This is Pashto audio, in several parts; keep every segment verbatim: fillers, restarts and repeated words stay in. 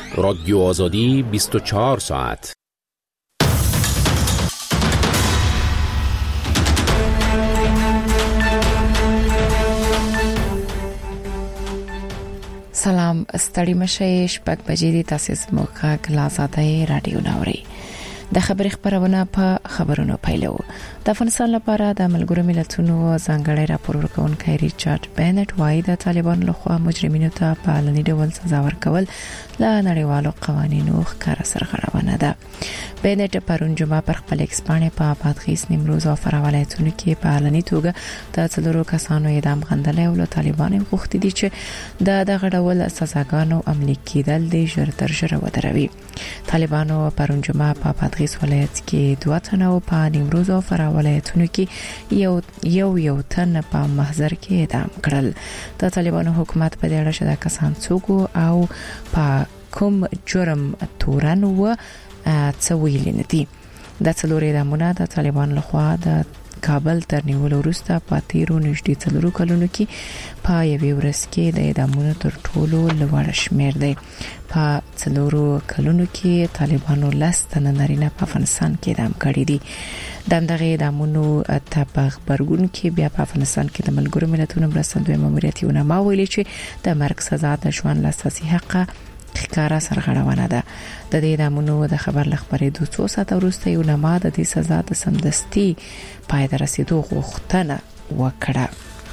رادیو آزادی بیست و چهار ساعت. سلام، ستړي مشه شپږ بجې دي. تاسو زموږ غږ لا آزادۍ رادیو ناوري. د خبري خبرونه په خبرونو پیلو. د افغانستان لپاره د ملګرو ملتونو ځانګړی راپور ورکونکي ریچارډ بینټ وايي د طالبانو لخوا مجرمینو ته په علني ډول سزا ورکول له نړیوالو قوانینو ښکاره سرغړونه ده. بینټ پرون جمعه پر خپل ایکس باندې په بادغیس، نیمروز او فراه ولایتونو کې په علني توګه د څلورو کسانو اعدام غندلې او له طالبانو غوښتي دي چې د دغه ډول سزاګانو عملي کېدل د ژر تر ژره ودروي. طالبانو پرون جمعه په بادغیس ولایت کې دوه تنه او په نیمروز او فراه ولایتونو کې یو یو یو تن په محضر کې اعدام کړل. د طالبانو حکومت په دې اړه چې د کسان څوک او په کوم جرم تورن و څه ویل نه دي. د څلورو اعدامونه د طالبانو لخوا د کابل تر نیولو وروسته په تیرو نږدې څلورو کلونو کې په یوې ورځ کې د اعدامونو تر ټولو لوړ شمیر دی. په څلورو کلونو کې طالبانو لس تنه نارینه په افغانستان کې اعدام کړي دي. د دغه اعدامونو ته په خبرګون کې بیا په افغانستان کې د ملګرو ملتونو مرستندوی ماموریت یو نامه ویلي چې د مرګ سزا د ژوند له اساسي حق ښکارا سرغړونه ده. د دې اعدامونو د خبر لخبرې دوه څو ساعت وروسته یو نامه د دې سزا د سمدستي پای ته رسیدو غوښتنه وکړه.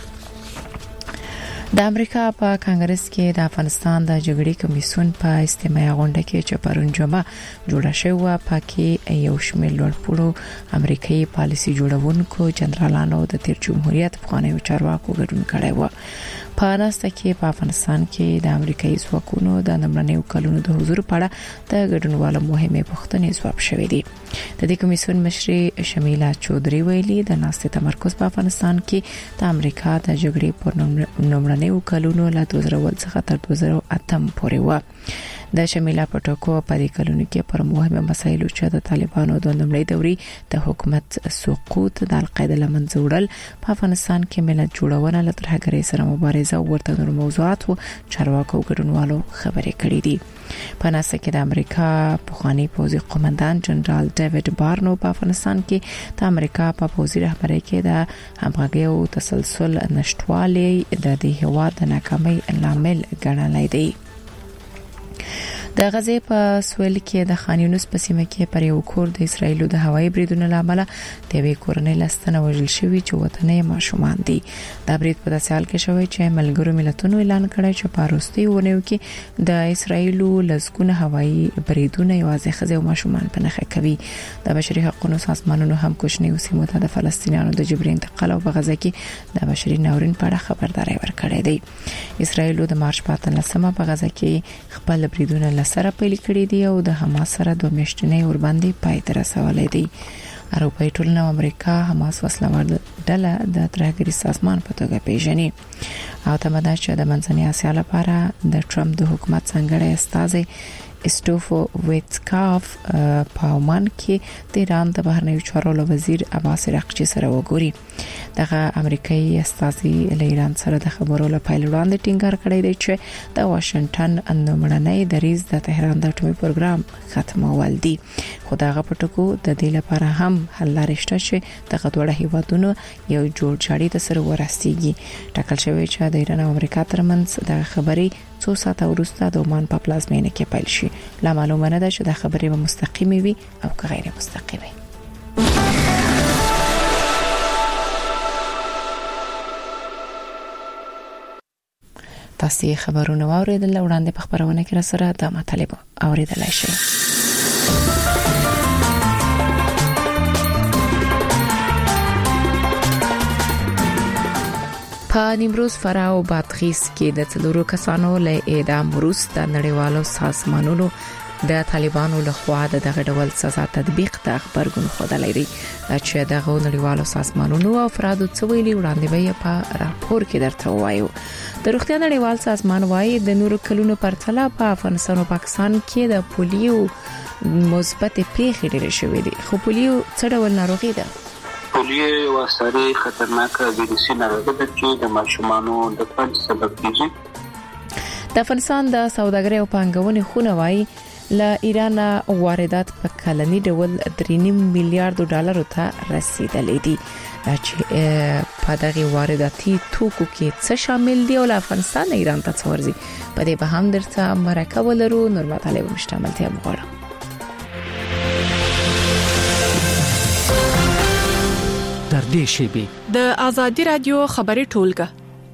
د امریکا په کانګرس کې د افغانستان د جګړې کمیسیون په استماعي غونډه کې چې پرون جمعه جوړه شوه پکې یو شمېر لوړپوړو امریکایي پالیسي جوړونکو جنرالانو د تیر جمهوریت افغاني چارواکو ګډون کړی و. په ناسته کې په افغانستان کې د امریکایي ځواکونو د نمرنیو کلونو د حضور په اړه د ګډونوالو مهمه پوښتنې ځواب شوې دي. د دې کمیسیون مشر شمیلا چودري ویلي د ناسته تمرکز په افغانستان کې د امریکا د جګړې پر نمرنیو کلونو له دوه زره څخه تر دوه زره اته پورې و. د شمیلا پټکو په دې کلونو کې پر مهمه مسایلو چې د طالبانو د لومړۍ دورې د حکومت سقوط، د القاعده لمنځه وړل، په افغانستان کې ملت جوړونه، له ترهګرۍ سره مبارزه او ورته نور موضوعات او چارواکو ګډونوالو خبرې کړې دي. په ناسه کې د امریکا پخوانی پوځي قومندان جنرال ډیوډ بارنو په افغانستان کې د امریکا په پوځي رهبرۍ کې د همغږۍ او تسلسل نشټوالي د دې هوا د ناکامۍ لامل ګڼلای دی. د غزې په سویل کې د خان یونس په سیمه کې پر یو کور د اسرایلو د هوایي بریدونو لامل د وی کورنۍ لستنه وژل شوی چې وطني ماشومان دي. دا برید په داسې حال کې شوی چې ملګرو ملتونو اعلان کړی چې په وروستي ونیو کې د اسرایلو لسګونه هوایي بریدونه یوازې ښځې او ماشومان په نښه کوي. د بشري حقوقو سازمانونو هم کوچنیو سیمو ته د فلسطینیانو د جبري انتقال او په غزه کې د بشري ناورین په اړه خبرداري ورکړې ده. اسرایلو د مارچ په اتلسمه په غزه کې خپل بریدونه سره پیل کړی دی او د حماس سره دوه میاشتنې ورباندې پای ته رسولې دي. اروپای ټولنه او امریکا حماس وسلوال ډله د ترهګرۍ سازمان په توګه پیژني او تمدا چې د منځنۍ اسیا لپاره د ټرمپ د حکومت څنګه استازي استوفو ویتکاف په عمان کې د ایران د بهرنیو چارو وزیر عباس راقچي سره وګوري. دغه امریکایي استازي له ایران سره د خبرو لپاره وړاندې ټینګار کړی دی چې د واشنگټن نومړنۍ دریځ د تهران د اټومي پروګرام ختمول دي. خو دغه پټکو د دې لپاره هم حل لري چې دغه دوه هیوادونو یو جوړ جاړي د سره ورسیږي. ټاکل شوی چې د ایران او امریکا ترمنځ د خبري څو ساعت وروسته د عمان په پلازمینه کې پیل شي. لا معلومه نه ده چې د خبرې به مستقیمه وي او که غیر مستقیمه. تاسو خبرونه واوریدل، وړاندې په خبرونه کې را سره د مطلب اوریدلای شئ. په نیمروز، فراه او بادغیس کې د څلورو کسانو له اعدام وروسته نړیوالو سازمانونو د طالبانو لخوا د دغه ډول سزا تطبیق ته خبرګون خوده لري چې دغه نړیوالو سازمانونو او افرادو څه ویلي وړاندې به په راپور کې درته وایو. د روغتیا نړیوال سازمان وايي د نورو کلونو پرتله په افغانستان او پاکستان کې د پولیو مثبت پیښې ډېرې شوې دي. خو پولیو څه ډول ناروغي ده؟ پولیو یو ساري خطرناک ویروسي ناروغي ده چې د ماشومانو د فلج سبب کیږي. د افغانستان د سوداګرۍ او پانګونې خونه وايي له ایران واردات په کلنی ډول درې نیم میلیارډ ډالر ته رسیدلې دي چې په دغه وارداتي توکو کې څه شامل دي او افغانستان ایران ته څورځي په دې به هم درته مرکه ولرو. نورمت علی مشتملتیا مغواړم. در دې شیبه د آزادی رادیو خبري ټولګه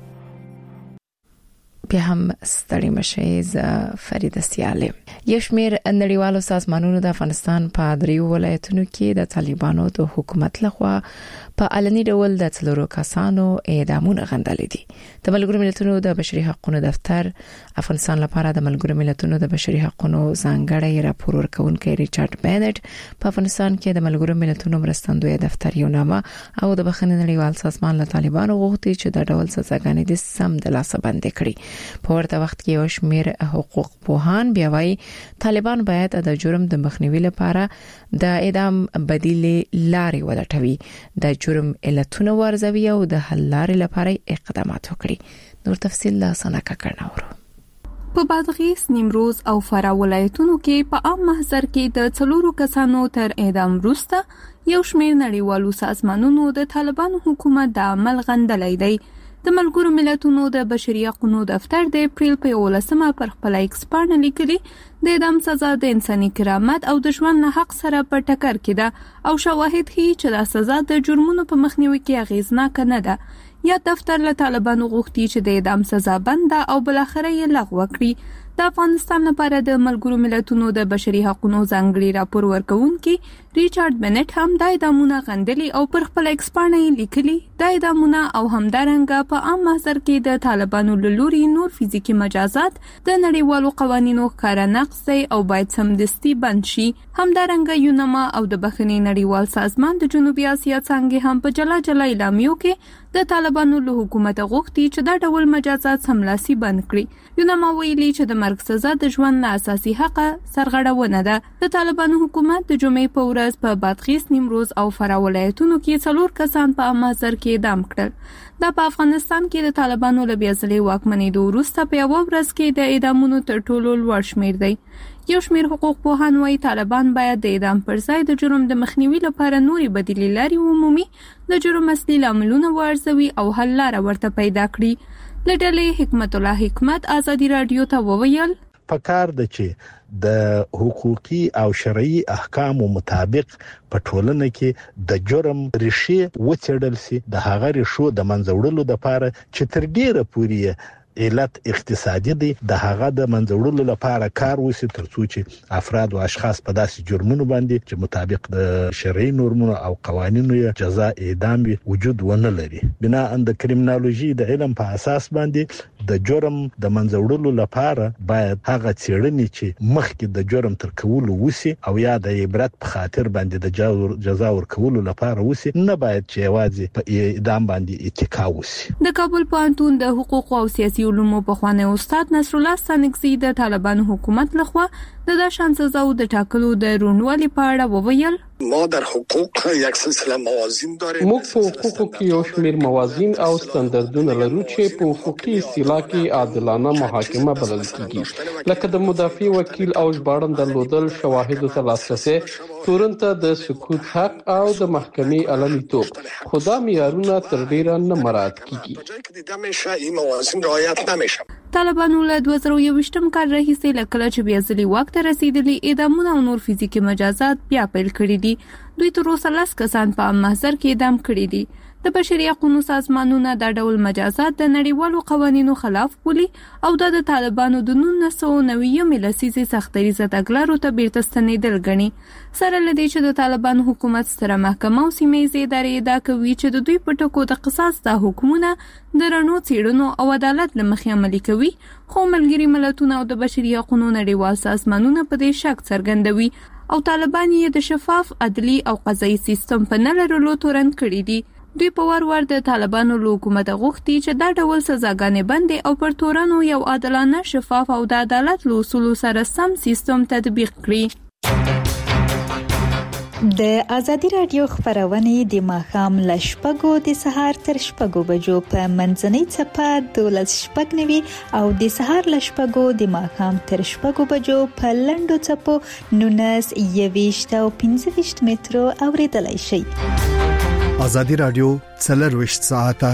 بیا هم ستړي مشه ز فریده سیاله. یشمیر نړیوالو سازمانونو د افغانستان په دریو ولایتونو کې د طالبانو د حکومت لخوا په علني ډول د څلورو کسانو اعدامونه غندل دي. د ملګرو ملتونو د بشري حقوقو دفتر افغانستان لپاره د ملګرو ملتونو د بشري حقوقو ځانګړی راپور ورکونکي ریچارډ بینټ په افغانستان کې د ملګرو ملتونو مرستندوی دفتر یو نامه او د بخښنې نړیوال سازمان له طالبانو غوښتي چې د ډول سزاګانې د سم د لاسه بندي کړي. په ورته وخت کې یو شمېر حقوق پوهان بیا وايي طالبان باید د جرم د مخنیوي لپاره د اعدام بدیل لارې ولټوي، د جرم علتونه ورزوي او د حل لارې لپاره اقدامات وکړي. نور تفصیل لا سنکه کړناورو. په بادغیس، نیمروز او فراه ولایتونو کې په عام محضر کې د څلورو کسانو تر اعدام وروسته یو شمېر نړیوالو سازمانونو د طالبانو حکومت د عمل غندلای دی. د ملګرو ملتونو د بشري حقوقو دفتر د اپریل په یولسمه پر خپل ایکس باندې لیکلي د اعدام سزا د انساني کرامت او د ژوند له حق سره په ټکر کې ده او شواهد ښیي چې دا سزا د جرمونو په مخنیوي کې اغیزناک نه ده. یا دفتر له طالبانو غوښتي چې د اعدام سزا بنده او بلاخره یې لغوه کړي. د افغانستان لپاره د ملګرو ملتونو د بشري حقوقو ځانګړي راپور ورکونکي ریچارډ بینټ هم د اعدامونو غندلي او پر خپل ایکس باندې لیکلي د اعدامونو او همدارنګه په عام محضر کې د طالبانو له لوري نور فزیکی مجازات د نړیوالو قوانینو ښکاره نقض دی او باید سمدستي بند شي. همدارنګه یونما او د بخښنې نړیوال سازمان د جنوبي اسیا څنګه هم په جلا جلا اعلامیو کې د طالبانو له حکومت غوښتي چې دا ډول مجازات سملاسي بند کړي. یونما ویلي چې د مرګ سزا د ژوند له اساسي حق سرغړونه ده. د طالبانو حکومت د جمعې په ورځ په بادغیس، نیمروز او فراه ولایتونو کې څلور کسان په امازر کې اعدام کړل. دا په افغانستان کې د طالبانو له بیا ځلې واکمنېدو وروسته په یوه ورځ کې د اعدامونو تر ټولو لوړ شمېر دی. یو شمېر حقوق پوهان وايي طالبان باید د اعدام پر ځای د جرم د مخنیوي لپاره نوري بدیلې لارې ومومي، د جرم اصلي لاملونه وارزوي او حل لاره ورته پیدا کړي. له ډلې حکمت الله حکمت آزادي رادیو ته وویل پکار د چې د حقوقي او شرعي احکامو مطابق په ټولنه کې د جرم ریښې وڅېړل سي، د هغه ریښو د منځوړلو لپاره چې تر ډیره پورې علت اقتصادي دي د هغه د منځوړلو لپاره کار وشي ترڅو چې افراد او اشخاص په داسې جرمونو باندې چې مطابق د شرعي نورمونو او قوانینو یې جزا اعدام وجود ونه لري. بنا ان د کریمینالوژي د علم په اساس باندې د جرم د منځوړلو لپاره باید هغه څېړنې چې مخکې د جرم تر کولو وشي او یا د عبرت په خاطر باندې د جزا ورکولو لپاره وشي، نه باید چې یوازې په اعدام باندې اتکا وشي. د کابل پوهنتون د حقوق او سیاسي علومو پخوانی استاد نصر الله ستانکزی د طالبانو حکومت لخوا د داشان سزاو د ټاکلو د روڼوالي په اړه وویل ما در حقوق یک سلسله موازین داریم. موږ په حقوقو کې یو شمېر موازین او ستاندردونه لرو چې په حقوقي اصطلاح کې عادلانه محاکمه بلل کیږي، لکه د مدافع وکیل او ژباړن درلودل، شواهدو ته لاسرسی، تورنته د سکوت حق او د محکمې علنیتوب. خو دا معیارونه تر ډیره نه مراعات کیږي. طالبانو له دوه زره یوویشتم کال راهیسې له کله چې بیا ځلې واک ته رسیدلي اعدامونه او نور فزیکي مجازات بیا پیل کړي دي. دوی تر اوسه لس کسان په عام محضر کې اعدام کړي دي. د بشري حقوقو سازمانونو دا ډول مجازات د نړیوالو قوانینو خلاف بولي او د طالبانو د نولس سوه نوي لسیزې سختریزه تګلارو ته بیرته ستنېدل ګڼي. سره لدی چې د طالبانو حکومت ستره محکمه او سیمه ادارې ادعا کوي چې د دوی په ټکو د قصاص د حکمونه د رڼو څېړنو او عدالت لمخې عملي کوي، خو ملګري ملتونه او د بشري حقوقو نړیوال سازمانونه په دې شک څرګندوي او طالبان یې د شفاف عدلي او قضایي سیستم په نه لرلو تورن کړي دي. دوی په وار وار د طالبانو له حکومت غوښتي چې دا ډول سزاګانې بندې او پر تورنو یو عادلانه، شفاف او د عدالت له اصولو سره سم سیستم تطبیق کړي. د ازادي رادیو خبرونه د ماښام ل شپږو د سهار تر شپږو بجو په منځنۍ چپه دولس شپږ نوي او د سهار ل شپږو د ماښام تر شپږو بجو په لندو چپو نونس یويشت او پنځه ویشت مترو اوریدلای شئ. ازادي رادیو څلرویشت ساعته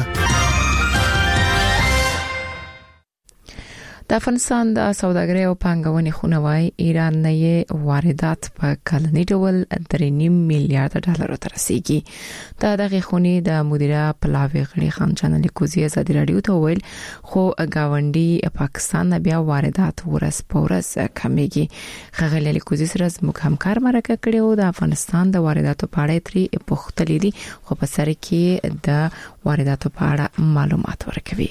د افغانستان د سوداګرۍ او پانګونې خونه وايي ایران نه واردات په کلنی ډول درې نیم میلیارډ ډالر ته رسیدي. دا دغه خونې د مدیره پلاوی غړي خان چنل کوزي ازادي رادیو ته ویل خو گاونډي پاکستان بیا واردات ورس پورس کمیږي. خغلی کوزي سره زموږ همکار مرکه کړي او د افغانستان د وارداتو په اړه تری پوښتلې دي خو په سر کې د وارداتو په اړه معلومات ورکوي.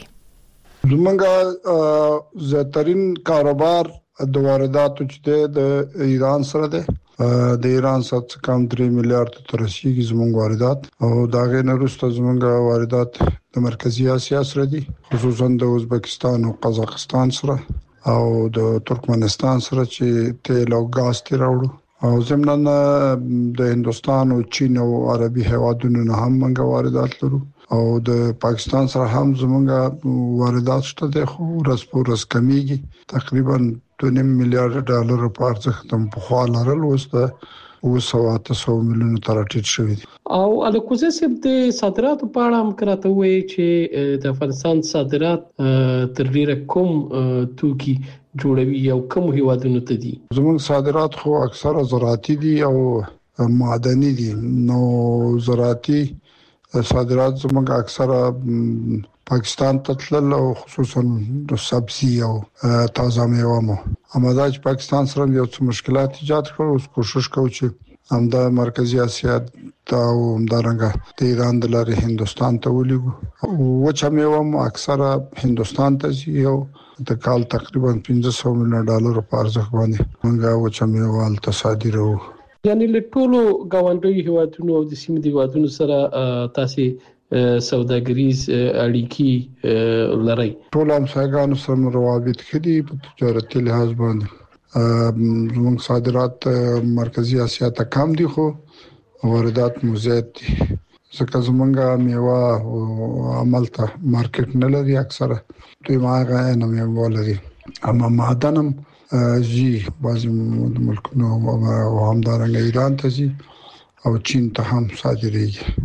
زمونږه زیاترین کاروبار د وارداتو چې د ایران سره ده د ایران سره کم درې میلیارډ تر رسیدي زمونږ واردات او داغه نه وروسته زمونږه واردات د مرکزی اسیا سره دي خصوصا د ازبکستان او قزاقستان سره او د ترکمنستان سره چې تیل او غاز تیراوړو او زمونږ د هندستان او چین او عربي هیوادونو نه هم موږ واردات لرو او د پاکستان سره هم زمونږه واردات شته د خو رسپورس کمیږي تقریبا دوه نیم میلیارډ ډالر په ارزښت هم په خوا لرل وسته او سوات سو میلیون تر ټیټ شوی او الکوزه سب د صادراتو په اړه هم کراته وی چې د افغانستان صادرات تر ډیره کوم توکي جوړوي او کوم هیوادونو ته دي. زموږ صادرات خو اکثره زراعتي دي او معدني دي. نو زراعتي صادرات زموږ اکثره پاکستان ته تلل او خصوصا د سبزی او تازه میوه مو امدا چې پاکستان سره یو څه مشکلات ایجاد کړو اوس کوشش کوو چې همدا مرکزی اسیا ته او همدارنګه د ایران د لارې هندستان ته ولېږو او چې میوه مو اکثره هندستان ته ځي او د کال تقریبا پنځه سوه میلیون ډالر په ارزښت باندې موږ او چې میوه ال تصادیرو. یعنی له ټولو گاونډي هیوادونو او د سیمې د هیوادونو سره تاسو سوداګریز اړیکې لري. ټول همسایګانو سره روابط کړي په تجارتي لحاظ باندې زموږ صادرات مرکزی اسیا ته کم دي خو واردات مو زیات دي ځکه زموږه میوه او عمل ته مارکیټ نه لري اکثره دوی ماغه نه میوه لري اما معدنم جی بعضی ملکونو او همدارنګه ایران ته جی او چین ته هم صادریږي.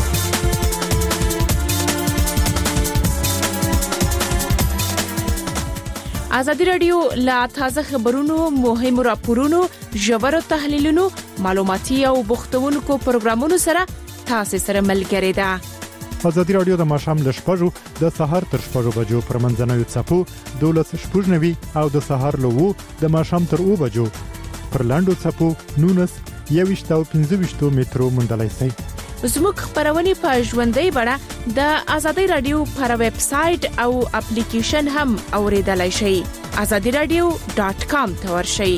ازادي رادیو لا تازه خبرونو مهم راپورونو ژور تحلیلونو معلوماتي او بوختونکو پروګرامونو سره تاسو سره ملګری ده. ازادي رادیو د ماښام ل شپږو د سهار تر شپږو بجو پر منځنوي چپو دولس شپږ نوي او د سهار له وو د ماښام تر او بجو پر لاندو چپو نونس یويشت او پنځه ویشت مترو مندلای شي. زموږ خبرونه په ژوندۍ بڼه د ازادي رادیو پر ویب سټ او اپلیکیشن هم اوریدلای شئ. azadi radio dot com ته ورشئ.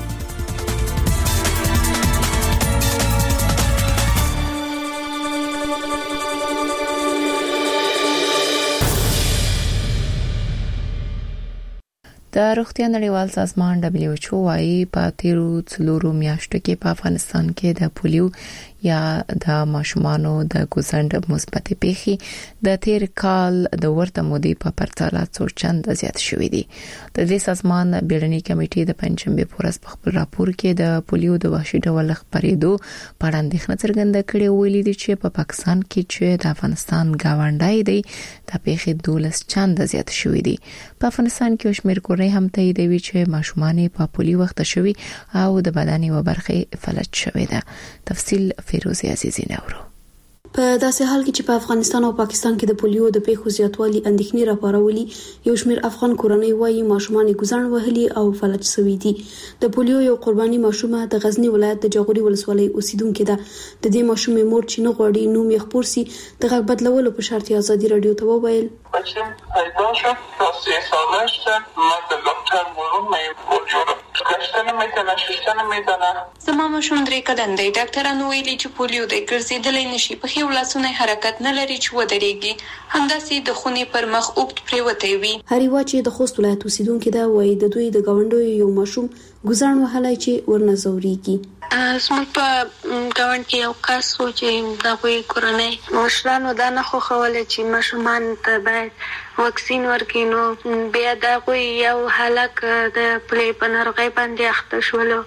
د روغتیا نړیوال سازمان دبليو ایچ او وايي په تیرو څلورو میاشتو کې په افغانستان کې د پولیو یا د ماشومانو د ګوزند مثبت پیښې د تیر کال د ورته مودې په پرتله څو چند زیات شوې دي. د دې سازمان بیړنۍ کمیټې د پنځمبه پورس په خپل راپور کې د پولیو د وحشي ډول خبرېدو په اړه اندېښنه څرګنده کړې ویلي دي چې په پاکستان کې چې د افغانستان گاونډای دی د پیښې دولس چند زیات شوې دي. په افغانستان کې شمیر کورنۍ هم تاییدوي چې ماشومان په پولیو وخت شوي او د بدن یو برخه فلج شوې ده. تفصیل فیروزه عزیزی نورو. په داسې حال کې چې په افغانستان او پاکستان کې د پولیو د پیښو زیاتوالي اندېښنې راپارولي یو شمېر افغان کورنۍ وايي ماشومان ګوزن وهلي او فلج شوي دي. د پولیو یو قرباني ماشومه د غزنی ولایت د جغوري ولسوالۍ اوسیدونکې ده. د دې ماشومې مور چې نه غواړي نوم یې خپور سي د غږ بدلولو په شرط ازادي رادیو ته وویل بچم پیدا شد تا سه ساله شد من به دکتر برون میبرم گشتن میتونه ششتن میتونه زما ماشوم درې کلن دی. ډاکټرانو ویلي چې پولیو د ګرځېدلی نشي په خو لاسونه حرکت نه لري چې ودرېږي همداسې د خونې پر مخ اوږد پریوتی وي. هریوا چې د خوست ولایت اوسیدونکې ده وایي د دوی د ګاونډیو یو ماشوم ګوزن وهلی چې ورنه زوريږي. زموږ په ګاونډ کې یو کس و چې د هغوی کورنۍ مشرانو دا نه خوښوله چې ماشومان ته باید واکسین ورکړي، نو بیا د هغوی یو هلک د پلې په ناروغۍ باندې اخته شولو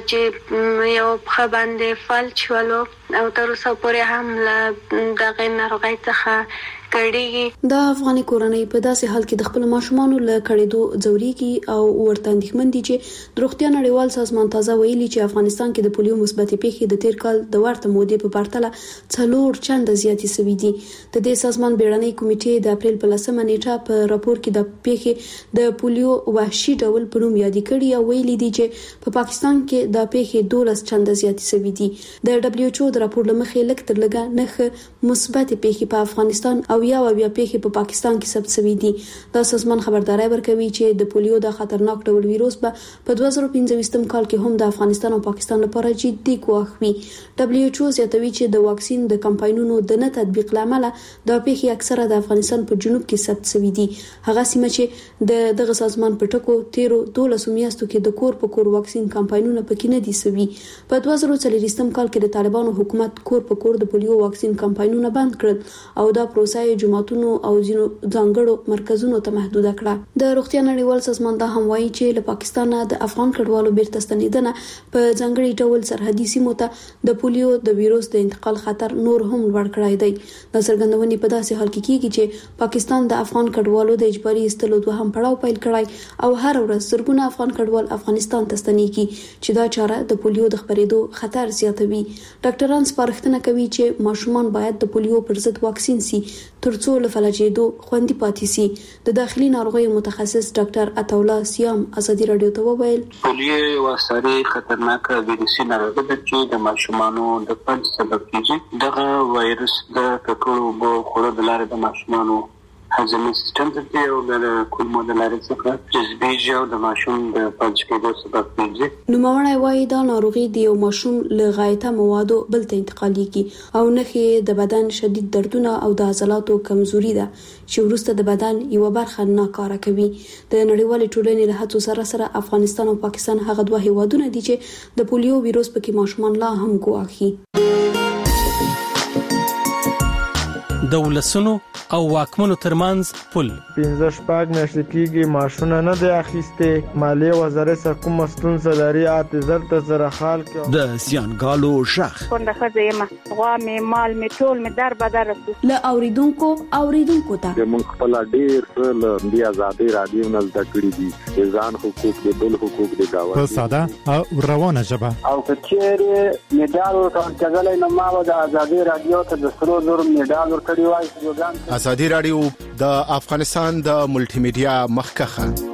چې یو پښه باندې فلج شولو او تر اوسه پورې هم له دغې ناروغۍ څخه کړيږي. د افغاني کورنۍ په داسې حال کې د خپل ماشومانو له کړېدو ځوريږي او ورته اندېښمن دي چې د روغتیا نړیوال سازمان تازه ویلي چې افغانستان کې د پولیو مثبتې پیښې د تیر کال د ورته مودې په پرتله څلور چنده زیاتې شوې دي. د دې سازمان بیړنۍ کمیټې د اپریل په لسمه نیټه په راپور کې د پیښې د پولیو وحشي ډول په نوم یاد کړي او ویلي دي چې په پاکستان کې د پیښې دولس چنده زیاتې شوې دي. د دبليو ایچ او د راپور لمخې لکه تر لږه نه مثبتې پیښې په افغانستان او یا بیا پیښې په پاکستان کې ثبت شوې دي. دا سازمان خبرداري ورکوي چې د پولیو د خطرناک ډول ویروس به په دوه زره پنځه کال کې هم د افغانستان او پاکستان لپاره جدي ګواښ وي. دبليو ایچ او زیاتوي چې د واکسین د کمپاینونو د نه تطبیق لامل د پیښې اکثره د افغانستان په جنوب کې ثبت شوې دي. هغه سیمه چې د دغه سازمان په ټکو تیرو دولس میاشتو کې د کور په کور واکسین کمپاینونه پکې نه دي شوي. په دوه زره څلور کال کې د طالبانو حکومت کور په کور د پولیو واکسین کمپاینونه بند کړل او دا پروسه جمعه او ځینو ځانګړو مرکزونو ته محدود کړه. د روغتیا نړیوال سازمان دا هم وایي چې له پاکستان د افغان کډوالو بیرته ستنیدنه په ځانګړي ډول سرحدي سیمو ته د پولیو د ویروس د انتقال خطر نور هم لوړ کړی دی. د څرګندونې په داسې حال کې کیږي چې پاکستان د افغان کډوالو د اجباري ایستلو دوهم پړاو پیل کړی او هر ورځ زرګونه افغان کډوال افغانستان ته ستنیږي چې دا چاره د پولیو د خپرېدو خطر زیاتوي. ډاکټران سپارښتنه کوي چې ماشومان باید د پولیو پر ضد واکسین شي ترڅو له فلجېدو خوندي پاتې شي. د داخلي ناروغیو متخصص ډاکټر عطاالله سیام ازادي رادیو ته وویل پولیو یو ساري خطرناک ویروسي ناروغي ده چې د ماشومانو د فلج سبب کیږي. دغه وایرس د ککړو اوبو خوړو د لارې د ماشومانو هضمي سیستم ته یو د کولمو د لارې څخه جذبېږي او د ماشوم د فلج کېدو سبب کیږي. نوموړی وایي دا ناروغي د یو ماشوم له غایطه موادو بل ته انتقالېږي او نښې د بدن شدید دردونه او د عضلاتو کمزوري ده چې وروسته د بدن یو برخه ناکاره کوي. د نړیوالې ټولنې له هڅو سره سره افغانستان او پاکستان هغه دوه هیوادونه دي چې د پولیو ویروس پکې ماشومان لا هم ګواښي. د ولسونو او واکمنو ترمنځ پل پنځه شپږ میاشتې کېږي ماشونه نه دی اخیسته. مالیه وزارت سره کوم ستونزه لري اته ته سره حال کې د سیانګالو شخ څنګه خزه ما غوا می مال می ټول می در بدر له اوریدونکو اوریدونکو ته د مونږ خپل ډیر څه د آزادي رادیو نه زده کړی دي ځان حقوق د بل حقوق د گاوه په ساده او روانه ژبه او کچېره میډال ورکړل نو ما د آزادي رادیو ته د سرو زر میډال ورکړی وای. آزادي رادیو د افغانستان د ملټي میډیا مخکخه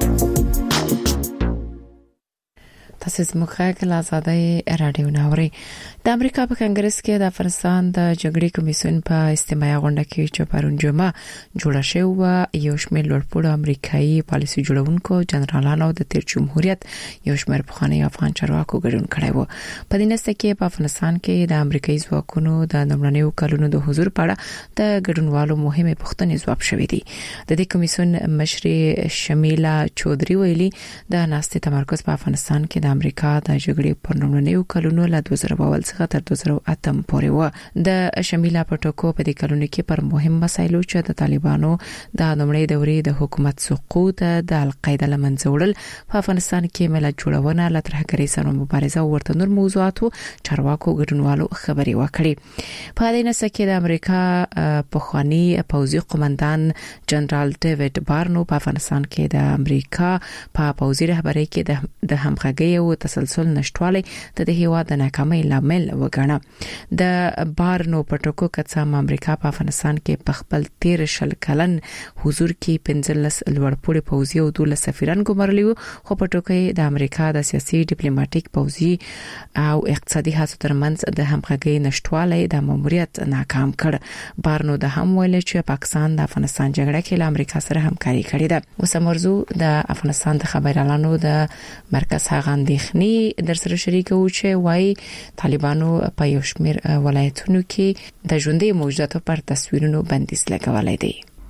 تاسو زموږه کله آزادي رادیو ناوري. د امریکا په کانګرس کې د افغانستان د جګړې کمیسیون په استماعي غونډه کې چې پرون جمعه جوړه شوې یو شمېر لوړپوړو امریکایي پالیسي جوړونکو جنرالانو د تیر جمهوریت یو شمېر پخوانی افغان چارواکو ګډون کړی و. په دې نسته کې په افغانستان کې د امریکایي ځواکونو د نمرنیو کلونو د حضور په اړه د ګډونوالو مهمه پوښتنې ځواب شوې دي. د دې کمیسیون مشر شمیلا چودري ویلي د ناستې تمرکز په افغانستان کې د امریکا د جګړې پر نمرنیو کلونو له دوه زره اول څخه تر دوه زره اته پورې و. د شمیلا پټوکو په دې کلونو کې پر مهم مسایلو چې د طالبانو د نومړي دورې د حکومت سقوط د القاعده لمنځه وړل په افغانستان کې ملت جوړونه له ترهګرۍ سره مبارزه او ورته نور موضوعاتو چارواکو ګډونوالو خبري وکړي. په دې نسه کې د امریکا پخوانی پوځي قومندان جنرال ډیوډ بارنو په افغانستان کې د امریکا په پوځي رهبرۍ کې د همغږي او تسلسل نشټوالی د دې هیواد د ناکامۍ لامل وګڼه. د بارنو پټوکو کڅام امریکا په افغانستان کې په خپل تیر شل کلن حضور کې پنځلس لوړپوړي پوځي او دوه سفیران ګمارلي وو، خو پټوکي د امریکا د سیاسي ډیپلوماټیک پوځي او اقتصادي هڅو ترمنځ د همغږي نشټوالی د ماموریت ناکام کړ. بارنو د هم ویل چې پاکستان د افغانستان جګړه کې له امریکا سره همکاري کړې ده. اوس موضوع د افغانستان د خبريالانو د مرکز هغه اندېښنې در سره شریکو چې وايي طالبانو په یو شمېر ولایتونو کې د ژوندۍ موجوداتو پر تصویرونو بندیز لګولای دی.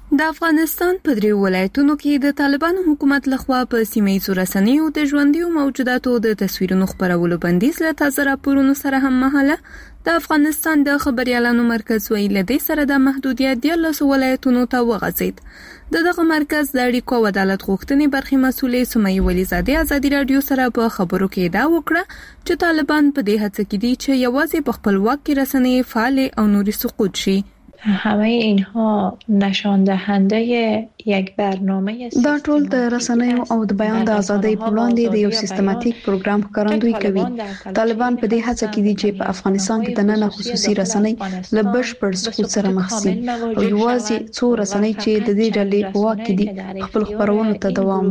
د افغانستان په درې ولایتونو کې د طالبانو حکومت لخوا په سیمه‌ییزو رسنیو د ژوندیو موجوداتو د تصویرونو خپرولو بندیز له تازه راپورونو سره هم مهاله د افغانستان د خبريالانو مرکز ویل دی سره د محدودیت د لاسو ولایتونو ته وغځید. د دغه مرکز د اړیکو او عدالت غوښتنې برخې مسولې سمیه ولیزاده ازادي رادیو سره په خبرو کې دا وکړه چې طالبان په دې هڅه کې دي چې یوازې په خپل واک کې رسنۍ فعال او نوري سقوط شي. همه اینها نشان دهنده یک برنامه دا ټول د رسنیو او د بیان د ازادۍ په وړاندې د یو سیستماتیک پروګرام ښکارندویي کوي. طالبان په دې هڅه کې دي چې په افغانستان کې د نن خصوصي رسنۍ له بشپړ سقوط سره مخ شي او یوازې څو رسنۍ چې د دې ډلې په واک کې دي خپل خبرونو ته دوام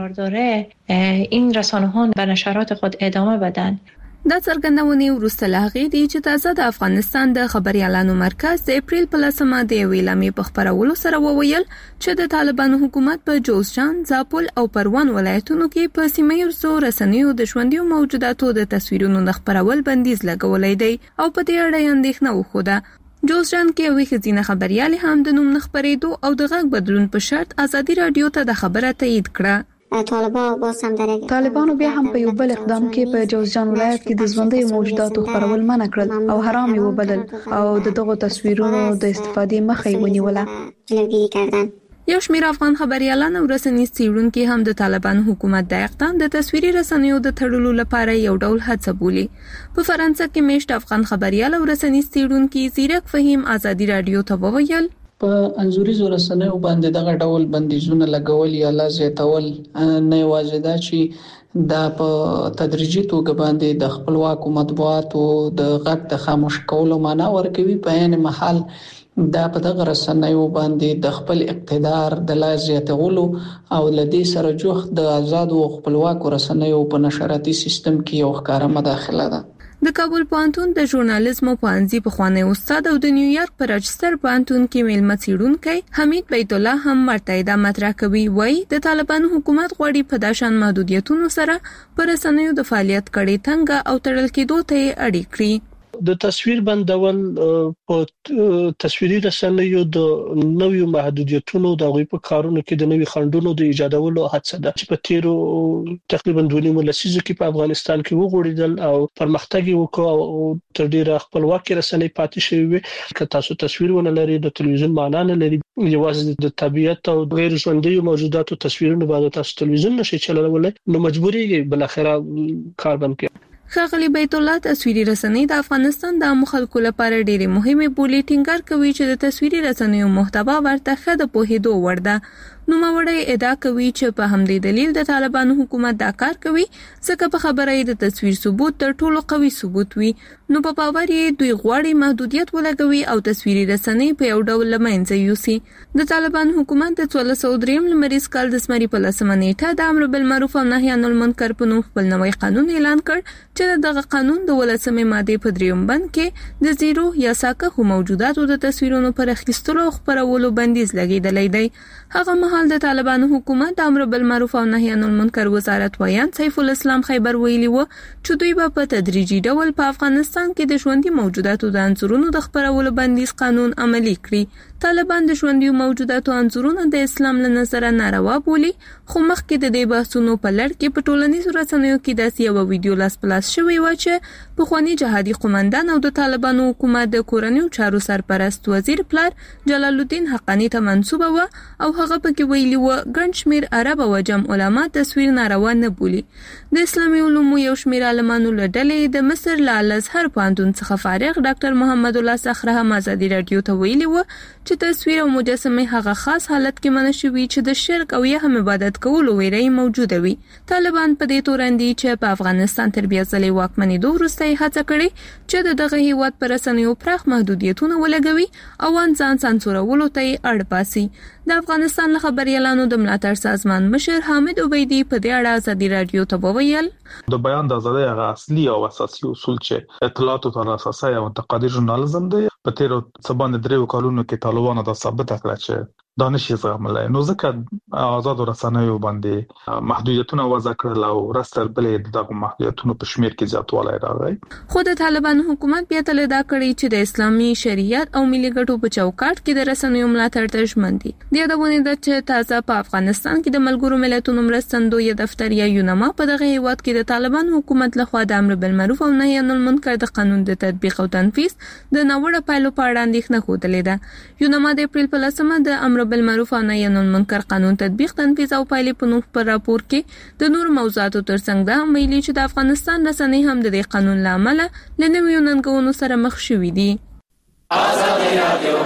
ورکړي. این رسانه‌ها به نشرات خود ادامه بدن. دا څرګندونې وروسته لا غي دي چې تازه د افغانستان د خبريالانو مرکز د اپریل په لسمه د ویلامې په خبرولو سره وویل چې د طالبانو حکومت په جوزجان، زابل او پروان ولایتونو کې په سیمه‌ییزو رسنیو د ژوندیو موجوداتو د تصویرونو خپرول بندیز لګولای دی او په دې اړه اندېښنه وښوده. جوزجان کې وی خزینه خبريالي هم د نوم نخبرېدو او د غږ بدلون په شرط ازادي رادیو ته د خبره تایید کړه. طالبانو بیا هم په یو بل اقدام کې په جوزجان ولایت کې د ژوندۍ موجوداتو خپرول منع کړل او حرام یې وبلل او د دغو تصویرونو د استفادې مخه یې ونیوله. یو شمېر افغان خبريالان او رسنیز څېړونکي هم د طالبانو حکومت د اقدام د تصویري رسنیو د تړلو لپاره یو ډول هڅه بولي. په فرانسه کې میشت افغان خبريال او رسنیز څېړونکي زیرک فهیم ازادي رادیو ته وویل په انزوريزو رسنیو باندې دغه ډول بندیزونه لګول یا لا زیاتول نه یوازې دا چې دا په تدریجي توګه باندې د خپلواک مطبوعات او د غږ د خاموش کولو معنا ورکوي، په عین محل دا په دغه رسنیو باندې د خپل اقتدار د لا زیاتولو او لدې سره جوخت د آزاد او خپلواک رسنیو په نشراتي سیستم کې یو ښکاره مداخله ده. د کابل پوهنتون د ژورنالیزم پوهنځي پخوانی استاد او د نیویارک په راجستر پوهنتون کې میلمه څېړونکی حمید بیت الله هم مرتعده مطرح کوي. وایي د طالبانو حکومت غواړي په داشان محدودیتونو سره پر رسنیو د فعالیت کړي تنګ او تړل کېدو ته اړې کړي. د تصویر بندول په تصویري رسنیو د نویو محدودیتونو د غوي په کارونو کې د نوي خندونو د ایجادولو هڅه ده چې په تیرو تقریبا دوه نیمه لسیزو کې په افغانستان کې وغوړیدل او پرمختګ وکړ او تر ډیره خپلواکي رسنۍ پاتې شوې. که تاسو تصویر ونه لري د تلویزیون معنا نه لري، یوازې د طبيعت او غیر ژوندیو موجوداتو تصویرونه باندې تاسو تلویزیون نشي چلولای، نو مجبوري بل اخره کار بند کړئ. ښاغلي بیت الله تصویري رسنۍ د افغانستان د عامو خلکو لپاره ډېرې مهمه بولي. ټینګار کوي چې د تصویري رسنیو محتوا ورته ښه د پوهېدو وړ ده. نوموړی ادعا کوي چې په همدې دلیل د طالبانو حکومت دا کار کوي ځکه په خبره یې د تصویر ثبوت تر ټولو قوي ثبوت وي، نو په باور یې دوی غواړي محدودیت ولګوي او تصویري رسنۍ په یو ډول له منځه یوسي. د طالبانو حکومت د څوارلس سوه درې لمریز کال د زمري په لسمه نیټه د امر بالمعروف او نهي عن المنکر په نوم خپل نوی قانون اعلان کړ چې دغه قانون د ولسمې ماده په دریم بند کې د زیرو یا ساکه موجوداتو د تصویرونو پر اخیستلو او خپرولو بندیز لګیدلی دی. هغه مهال د طالبانو حکومت د امر بالمعروف او نهي عن المنکر وزارت ویان سیف الاسلام خیبر ویلي و چې دوی به په تدریجي ډول په افغانستان کې د ژوندۍ موجوداتو د انځورونو د خپرولو بندیز قانون عملي کړي. طالبان د ژوندۍ موجوداتو انځورونه د اسلام له نظره ناروا بولي، خو مخکې د دې بحثونو په لړ کې په ټولنیزو رسنیو کې داسې یو ویډیو لاس په لاس شوی و چې پخوانی جهادي قومندان او د طالبانو حکومت د کورنیو چارو سرپرست وزیر پلار جلال الدین حقانی ته منسوبه و او هغه پکې ویلي و ګڼ شمېر عرب او عجم علما تصویر ناروا نه بولي. د اسلامي علومو یو شمېر عالمانو له ډلې د مصر له الازهر پوهنتون څخه فارغ ډاکټر محمد الله صخره هم ازادي رادیو ته ویلي و چې تصویر او مجسمه هغه خاص حالت کې منع شوی چې د شرک او یا هم عبادت کولو ویری موجوده وي. طالبان په دې تورندي چې په افغانستان تر بیا ځلې واکمنېدو وروسته هڅه کړې چې د دغه هیواد پر رسنیو پراخ محدودیتونه ولګوي او ځان سانسورولو ته اړ باسي. د افغانستان له خبريالانو د ملاتړ سازمان مشر حامد عبیدی په دې اړه ازادي رادیو ته وویل د بیان د ازادۍ هغه اصلي او اساسي اصول چې اطلاعات او اساسي او انتقادي ژورنالیزم دی. په تیرو څه باندې درې کلونو کې طالبانو دا ثابت کړل چې دانش زغملای نو ځکه آزاد رسنیو باندې محدودیتونه وضع کړل او رستر بلې دغه محدودیتونو په شمیر کې زیاتوالی راغی. خو د طالبانو حکومت بیا تل دا کړی چې د اسلامي شریعت او ملي ګټو په چوکاټ کې د رسنیو ملاتړ ته ژمن دي. د یادونه ده چې تازه په افغانستان کې د ملګرو ملتونو مرستندوی دفتر یا یونما په دغه هیواد کې د طالبانو حکومت لخوا د امر بالمعروف او نهي عن المنکر د قانون د تطبیق او تنفيذ د نوړه پایلو په اړه اندېښنه خوده ده. یونما د اپریل په لسمه د امر بالمعروف او نهي عن المنکر قانون تطبیق تنفيذ او پایلې په نوم پر راپور کې د نور موضوعاتو ترڅنګ دا ویلي چې د افغانستان رسنۍ هم د دې قانون لامل لنویو ننګونو سره مخ شوي دي. آزادي رادیو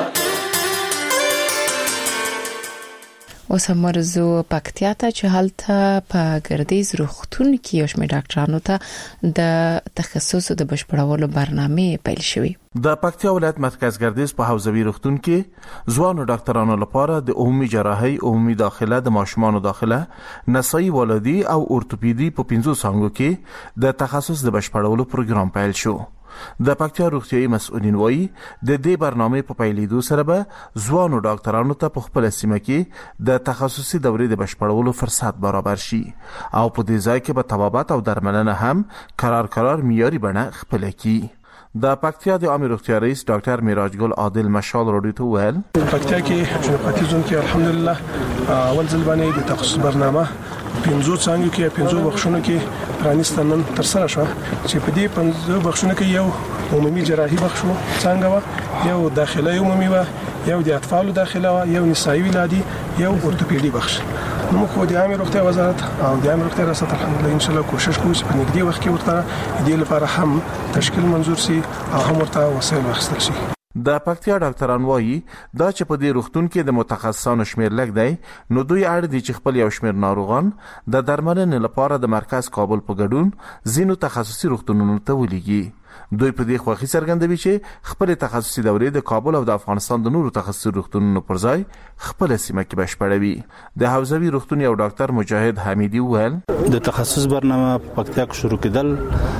اوس مرزو پکتیا ته چې هلته په ګردیز روغتون کې یو شمېر ډاکټرانو ته د تخصص د بشپړولو برنامه پیل شوې. د پکتیا ولایت مرکز ګردیز په حوزوي روغتون کې ځوانو ډاکټرانو لپاره د عمومي جراحي، عمومي داخله، د ماشومانو داخله، نسایي ولادي او اورتوپیدي په پنځو څانګو کې د تخصص د بشپړولو پروګرام پیل شو. د پکتیا روغتیايي مسؤلین وایي د دې برنامه په پیلېدو سره به ځوانو ډاکټرانو ته په خپل سیمه کې د تخصصي دورې د بشپړولو فرصت برابر شي او په دې ځای کې به طبابت او درملنه هم قرار قرار معیاري بڼه خپل کړي. د پکتیا د عامه روغتیا رئیس ډاکټر میراج ګل عادل مشال راډیو ته ویل پکتیا کې چې پکتیا زون کې الحمدلله اول ځل باندې د تخصص برنامه پنځو څنګه کې پنځو بخښونو کې پرانیستنن تر سره شو چې په دې پنځو بخښونو کې یو عمومي جراحي بخښو څنګه و، یو داخله عمومي و، یو د اطفالو داخله و، یو نسایي ولادي، یو اورتوپیدي بخښ. نو خو د عامه روغتیا وزارت او د عامه روغتیا ریاست الحمدلله ان شاء الله کوشش کوي چې په نږدې وخت کې ورته دې لپاره هم تشکیل منظور شي او هم ورته وسایل واخیستل شي. د پکتیا ډاکټران وایي دا چې په دې روغتون کې د متخصصانو شمیر لږ دی نو دوی اړ دي چې خپل یو شمیر ناروغان د درملنې لپاره د مرکز کابل په ګډون ځینو تخصصي روغتونونو ته ولېږي. دوی په دې خوښي څرګندوي چې خپل تخصصي دورې د کابل او د افغانستان د نورو تخصصي روغتونونو پر ځای خپل سیمه کې بشپړوي. د حوزوي روغتون یو ډاکټر مجاهد حمیدي وویل د تخصص برنامه په پکتیا کې شروع کېدل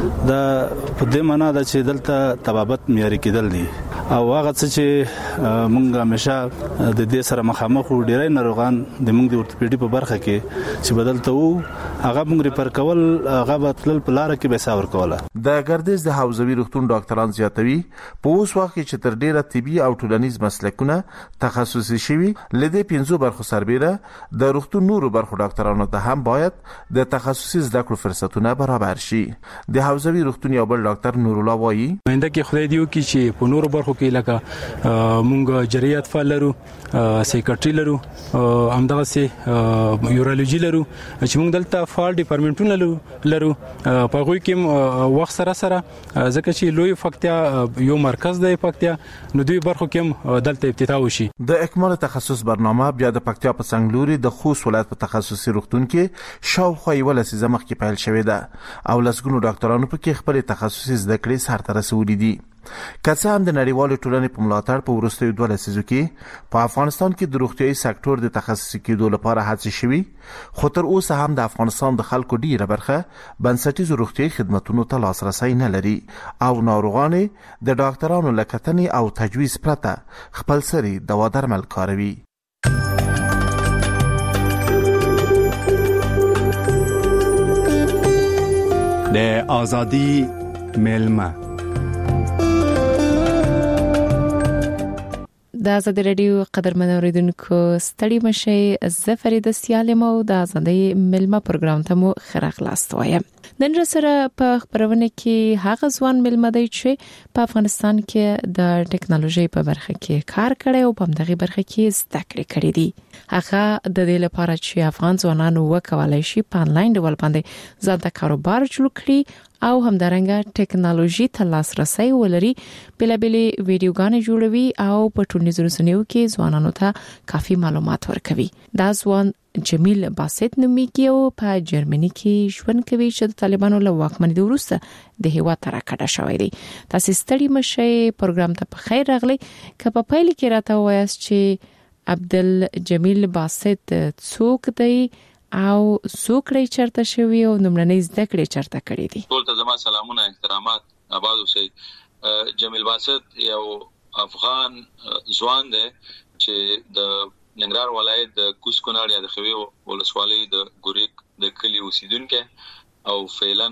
د په دې معنی ده چې دلته طبابت معیاري کېدل دي او هغه څه چې موږ همیشه د دې سره مخامخ وو ډیری ناروغان د موږ د اورتوپیډي په برخه کې چې بدلته وو هغه موږ ریفر کول هغه بدل په لار کې به ساور کوله. د ګردیز د حوزوي روغتون ډاکټران زیاتوي په اوس وخت کې چې تر ډیره طبي او ټولنیز مسلکونه تخصصي شوي لدې پنځو برخو سربېره د روغتون نورو برخو ډاکټرانو ته هم باید د تخصصي زده کړو فرصتونه برابر شي. د حوزوي روغتون یو بل ډاکټر نور الله وایي منده کې خدای دیو کې چې په نورو برخو کې لکه مونږ جریات فعال لرو، سایکیاتري لرو، همدغه سي یورولوژي لرو چې مونږ دلته فعال ډیپارټمنټونه لرو لرو په غوي کې وخت سره سره ځکه چې لوی فکتیا یو مرکز دی پکتیا نو دوی برخو کې دلته افتتاح وشي. د اکمال تخصص برنامه بیا د پکتیا په څنګلوري د خوست ولایت په تخصصي روغتون کې شاوخوا یو لسیزه مخکې پیل شوې ده او لسګونو ډاکټرانو په کې خپل تخصصي زده کړې سر ته رسولې دي. که څه هم د نړیوالو ټولنې په ملاتړ په وروستیو دوه لسیزو کې په افغانستان کې د روغتیايي سکتور د تخصصي کېدو لپاره هڅې شوي خو تر اوسه هم د افغانستان د خلکو ډیره برخه بنسټیزو روغتیايي خدماتونو ته لاسرسی نه لري او ناروغان د ډاکټرانو له کتنې او تجویز پرته خپل سري دوا درمل کاروي. د ازادي ملما د آزادي رادیو قدرمن اوریدونکو ستړي مشي زه فرید سیالم او د آزادي ملما پروګرام ته مو خراغلاست وایم. نن سره په خبرونه کې هغه ځوان ملما دی چې په افغانستان کې د ټکنالوژي په برخه کې کار کړی او په دغه برخه کې زده کړې کړې دي. هغه د دې لپاره چې افغان ځوانانو وکولای شي په انلاین ډول باندې ځان ته کاروبار جوړ کړي او همدارنګه ټکنالوژي ته لاسرسي ولري بلابلې ویډیوګانې جوړوي او په ټولنیزو رسنیو کې ځوانانو ته کافي معلومات ورکوي. دا ځوان جمیل باسط نومیږي او په جرمني کې ژوند کوي چې د طالبانو له واکمنۍ وروسته د هیواد تر کډه شوی دی. تاسو ستړي مشي پروګرام ته په خیر راغلی. که په پیل کې راته وایاست چې عبدل جمیل باسط څوک دی او څوکړی چرته شوی او نمړنۍ زده کړې چرته کړې دي؟ ټول ته زما سلامونه احترامات آباد اوسئ. جمیل باسط یو افغان ځوان دی چې د ننګرهار ولایت د کوس کونړ یا د خوي ولسوالۍ د ګوریک د کلی اوسیدونکو او فعلن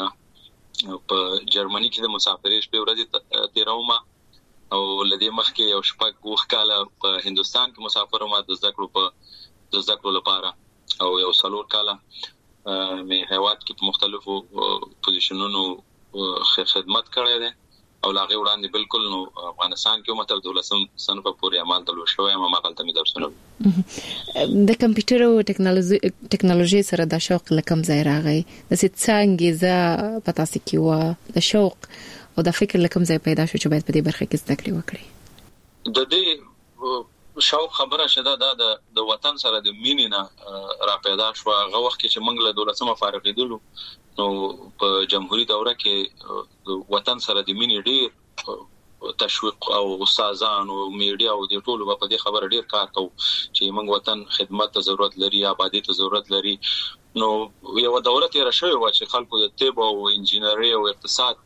په جرمني کې د مسافرۍ شپې ورځې تیرومه او لدې مخکې یو شپږ وخت کاله په هندستان کې مسافر وم د ذکر په د ذکر لپاره او یو څلور کاله مې هیواد کې په مختلفو پوزیشنونو خدمت کړی دی او لاغه وړاندې بالکل نو افغانستان کې متر دولسم صنف پورې عمل تلو شوی ما مقال ته مې درسونه د کمپیوټر او ټیکنالوژي ټیکنالوژي سره د شوق لکم ځای راغی د څنګه ز پتا سي کیو د شوق او د فکر لکم ځای پیدا شو چې باید په دې برخه کې زده کړې وکړي د دې شوق خبره شته دا د وطن سره د مینې نه را پیدا شو هغه وخت چې موږ له دولسمه فارغېدلو نو په جمهوریت دوره کې وطن سره د مینې ډېر تشویق او استادان او میډیا او د ټولو په دې خبره ډېر کار کوي چې موږ وطن خدمت ته ضرورت لري آبادی ته ضرورت لري نو یو دوره تیر شوی و چې خلکو د طب او انجینری او اقتصاد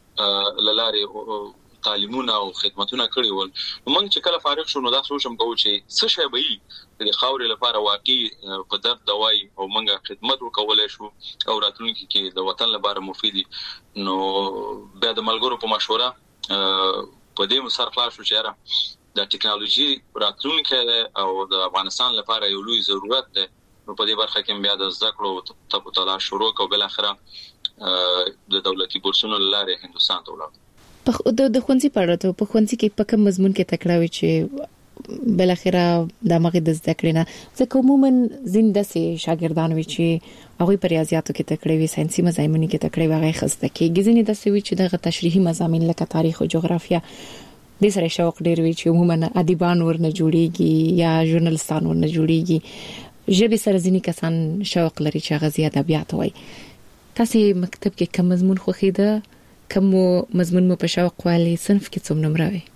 لاره تعلیمونه او خدمتونه کړی ول موږ چې کله فارغ شو نو دا سوچم کوو چې څه شی به د خاورې لپاره واقعي په درد دواي او موږ خدمت وکولای شو او راتلونکي کې د وطن لپاره مفیدی نو بیا د ملګرو په مشوره په دې مسر خلاص شو چې د ټیکنالوژي راتلونکي او د افغانستان لپاره یو لوی ضرورت ده نو په دې برخه کې بیا د ذکر ته په تلاش شروع او بل اخره د دولتي بورسونو لاره هندستان ته ولاړ په د خوندې پړته په خوندې کې په کوم مضمون کې تکړه وي چې بل اخره د مغه د زده کړې نه ځکه عموما زنده سي شاګردان وي چې هغه په ریاضیاتو کې تکړه وي ساينسي مضامینو کې تکړه وي هغه خسته کې ځینې د سوي چې دغه تشریحي مضامین لکه تاریخ او جغرافیا د سره شوق ډیر وي چې عموما ادیبان ورنه جوړيږي یا ژورنالستان ورنه جوړيږي ژبه سره ځینې کسان شوق لري چې غزي ادبیات وای تاسو مکتب کې کوم مضمون خوښیده کوم مضمون مو په شوق والی صنف کې څوم نمبر وي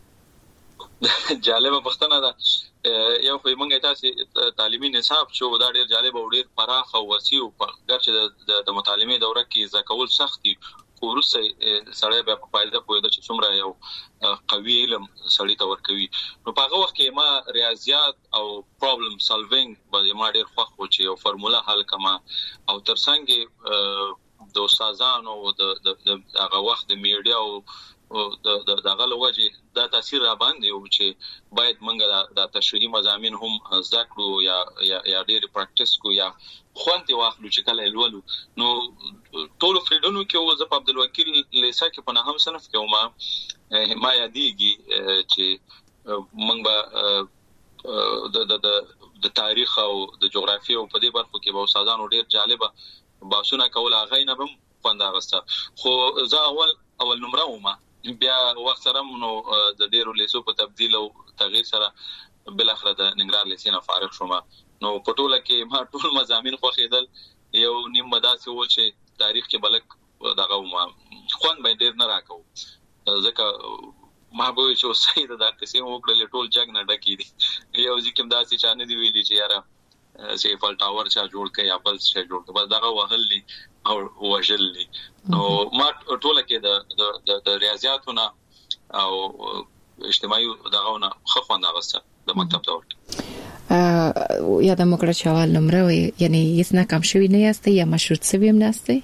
جالبه پښتنه ده یو خو موږ تاسو تعلیمي نصاب چې دا ډیر جالب او ډیر پراخ او وسیع او ګرځي د مطالعه دوره کې ځکول سختي ورسه سړی به په فائدہ پوهیده چې څومره یو قوي علم سړی ته ورکوي نو په هغه وخت کې ما ریاضیات او پرابلم سالوینګ به ما ډیر خوښ و چې یو فرموله حل کما او ترڅنګ د استادانو او د هغه وخت د میډیا او د دغه لوجه دا تاثیر را باندې او چې باید موږ د تشریحي مضامین هم ذکرو یا یا ډېر پریکټیس کو یا خوانتي واخلو چې کله لولو نو ټول فیلډونو کې او زه په عبدالوکیل لیسا کې په نهم صنف کې ومه ما یادېږي چې موږ به د د د تاریخ او د جغرافیې او په دې برخو کې به استادانو ډېر جالبه باسونه کول هغه نه بم خوند راغسته خو زه اول اول نمبر ومه بیا وخت سره نو د ډیرو لیسو په تبديل او تغییر سره بل اخر د ننګرهار لیسینه فارغ شوم نو په ټوله کې ما ټول مضامین خوښیدل یو نیم مداسه و چې تاریخ کې بلک دغه ما خوند به ډیر نه راکو ځکه ما به چې صحیح د قصې وکړل ټول جګ نه ډکی دي یو ځکه داسې چانه دی ویلي چې یاره سیفل ټاور چا جوړ کړي یا بل څه جوړ کړي بس دغه وهلي او وژلي نو ما ټوله کې د د ریاضیاتونه او اجتماعي دغهونه خو خوند غوسته د مکتب دور یا د مکړه چوال نمبر وي یعنی هیڅ نه کم شوی نه یاستئ یا مشروط سوي هم نه یاستئ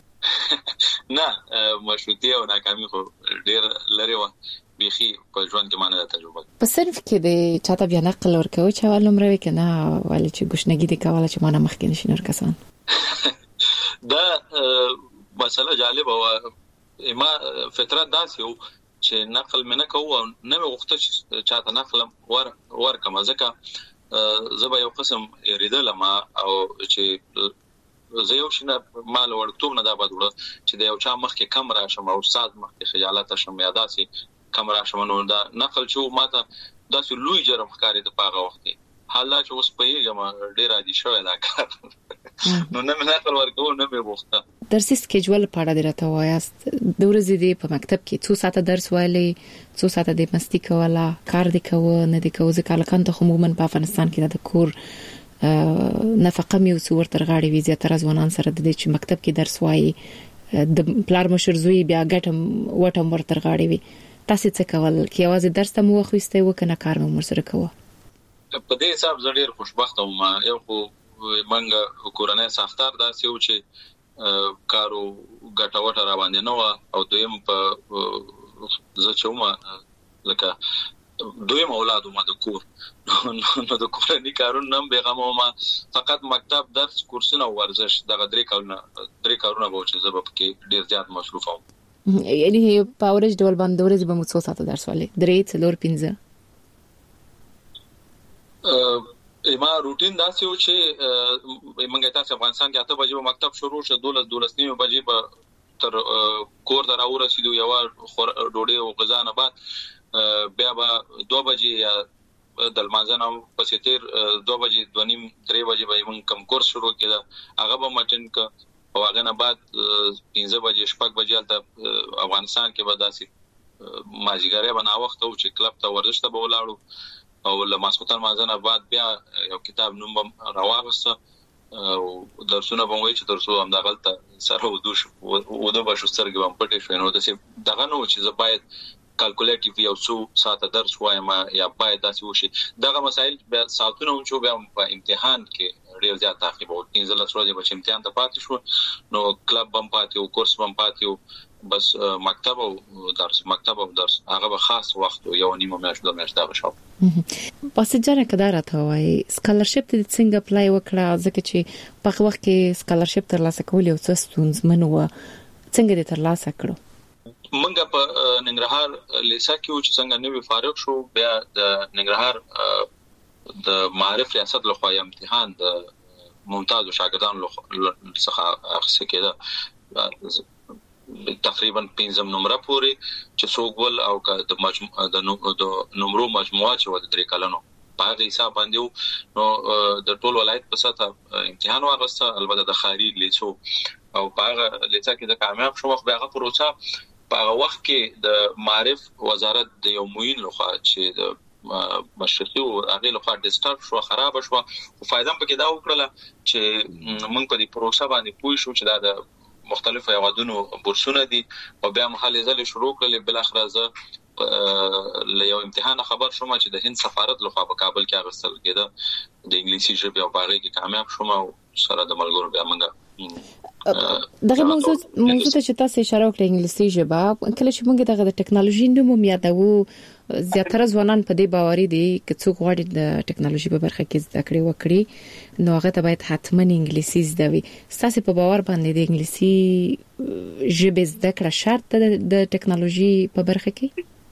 نه مشروطي او ناکامي خو ډیر لري و بيخي په ژوند کې مانه تجربه په صرف کې د چاته بیا نقل ورکوي چې اول نمبر وکنه ولې چې ګشنګي دي کوله چې مانه مخکې نشي نور کسان دا مسله جالبه و ما فطرت داسې و چې نقل مې نه کوو نه مې غوښته چې چاته نقل ور ورکم ځکه زه به یو قسم ریدل ما او چې زه یو شنه مال ورکوم نه دا بدوړه چې د یو چا مخ کې کم راشم او استاد مخ کې خجالت شم یا داسې کم راشم نو دا نقل چې ماته داسې لوی جرم ښکاري د پاغه وخت حالا چې اوس پیګم ډیر عادي شوی دا کار نو نه مې نقل ورکو نه مې وخته درسي سکیجول په اړه درته وایاست د ورځې دی په مکتب کې څو ساعته درس وایلی څو ساعته د مستی کوله کار دی کوه نه دی کوه ځکه لکه ته عموما په افغانستان کې د کور نفقه مې وسور تر غاړي وی زیاتره ځوانان سره د دې چې مکتب کې درس وایي د پلار مشر زوی بیا ګټم وټم ور تر غاړي وی تاسو څه کول کې आवाज درس ته مو خوسته وکنه کار مو سره کوه په دې حساب زه ډیر خوشبخته وم. یو خو منګه کورنۍ ساختار داسې و چې کارو ګټوټه را باندې نه و، او دویم په زه چې وم لکه دویم اولاد ما د کور نو د کورنۍ کارونه هم بیغمه وم، فقط مکتب درس کورسونه او ورزش دغه درې کارونه درې کارونه به چې زه به پکې ډیر زیات مصروف وم. یعنی په اورج ډول باندې ورځ به مو څو ساعته درس ولې درې څلور پنځه؟ ما روټین داسې و چې موږ تاسو افغانستان کې اته بجې مکتب شروع شو، دولس دولس نیمه بجې به تر کور ته راورسېدو، یو ډوډۍ او غذا نه بعد بیا به دوه بجې یا د لمانځنه پسې تیر دوه بجې دوه نیم درې بجې به موږ کم کورس شروع کړه، هغه به مټن ک او هغه نه بعد پنځه بجې شپږ بجې ته افغانستان کې به داسې ماجیګره بنا وخت او چې کلب ته ورزش ته به ولاړو، او لماسوتن مازنه بعد بیا یو کتاب نوم راوغسته او درسونه به وایي چې درسو هم د غلطه سره ودوش او د بشو سترګې هم پټې شوې، نو داسې دغه نو چې زه باید کالکولیټیو یو څو ساعته درس وایم یا باید داسې وشي. دغه مسایل بیا ساعتونه هم چې بیا په امتحان کې ډېر زیات تعقیب او پنځه لس ورځې به امتحان ته پاتې شو، نو کلب هم پاتې او کورس هم پاتې او بس مکتب او درس مکتب او درس هغه به خاص وخت یو نیمه میاشت د میاشت دا شو. پاسجره کدا راته وای سکالرشپ ته څنګه اپلای وکړه، ځکه چې په وخت کې سکالرشپ ترلاسه کول یو څه ستونزمن و، څنګه دې ترلاسه کړو؟ منګه په ننګرهار لیسا کې چې څنګه نوې فارغ شو، بیا د ننګرهار د معرف ریاست لخوا امتحان د ممتاز شاګردانو څخه اخیستل کېده، تقریبا پنځم نمبر پورې چې څوګول او د مجموعه د نمبرو مجموعه چې و د درې کلنو په هغه حساب باندې نو د ټول ولایت په سطح امتحان واغسته، البته د خاري لیسو او په هغه لیسا کې د کامیاب شو وخت هغه پروسه په هغه وخت کې د معرف وزارت د یو موین لخوا چې د مشرقي او هغه لخوا ډیسټارټ شو خراب شو، او فائدہ پکې دا وکړه چې موږ په دې پروسه باندې پوه شو چې دا د مختلف هیوادونو بورسونه دي، او بیا محلزه شروع کړل. بل اخر زه له یو امتحان خبر شوم چې د هند سفارت لخوا په کابل کې اغستل کېده د انګلیسي ژبې او باغې کې کامیاب شوم، او سره د ملګرو بیا موږ دغه موضوع موضوع ته چې تاسو اشاره وکړه انګلیسي ژبه، کله چې موږ دغه د ټکنالوژي نوم یادو زیاتره ځوانان په دې باوري دي چې څوک غواړي د ټکنالوژي په برخه کې زده کړې وکړي نو هغه ته باید حتماً انګلیسي زده وي. تاسو په باور باندې د انګلیسي ژبه زده کړه شرط ده د ټکنالوژي په برخه کې؟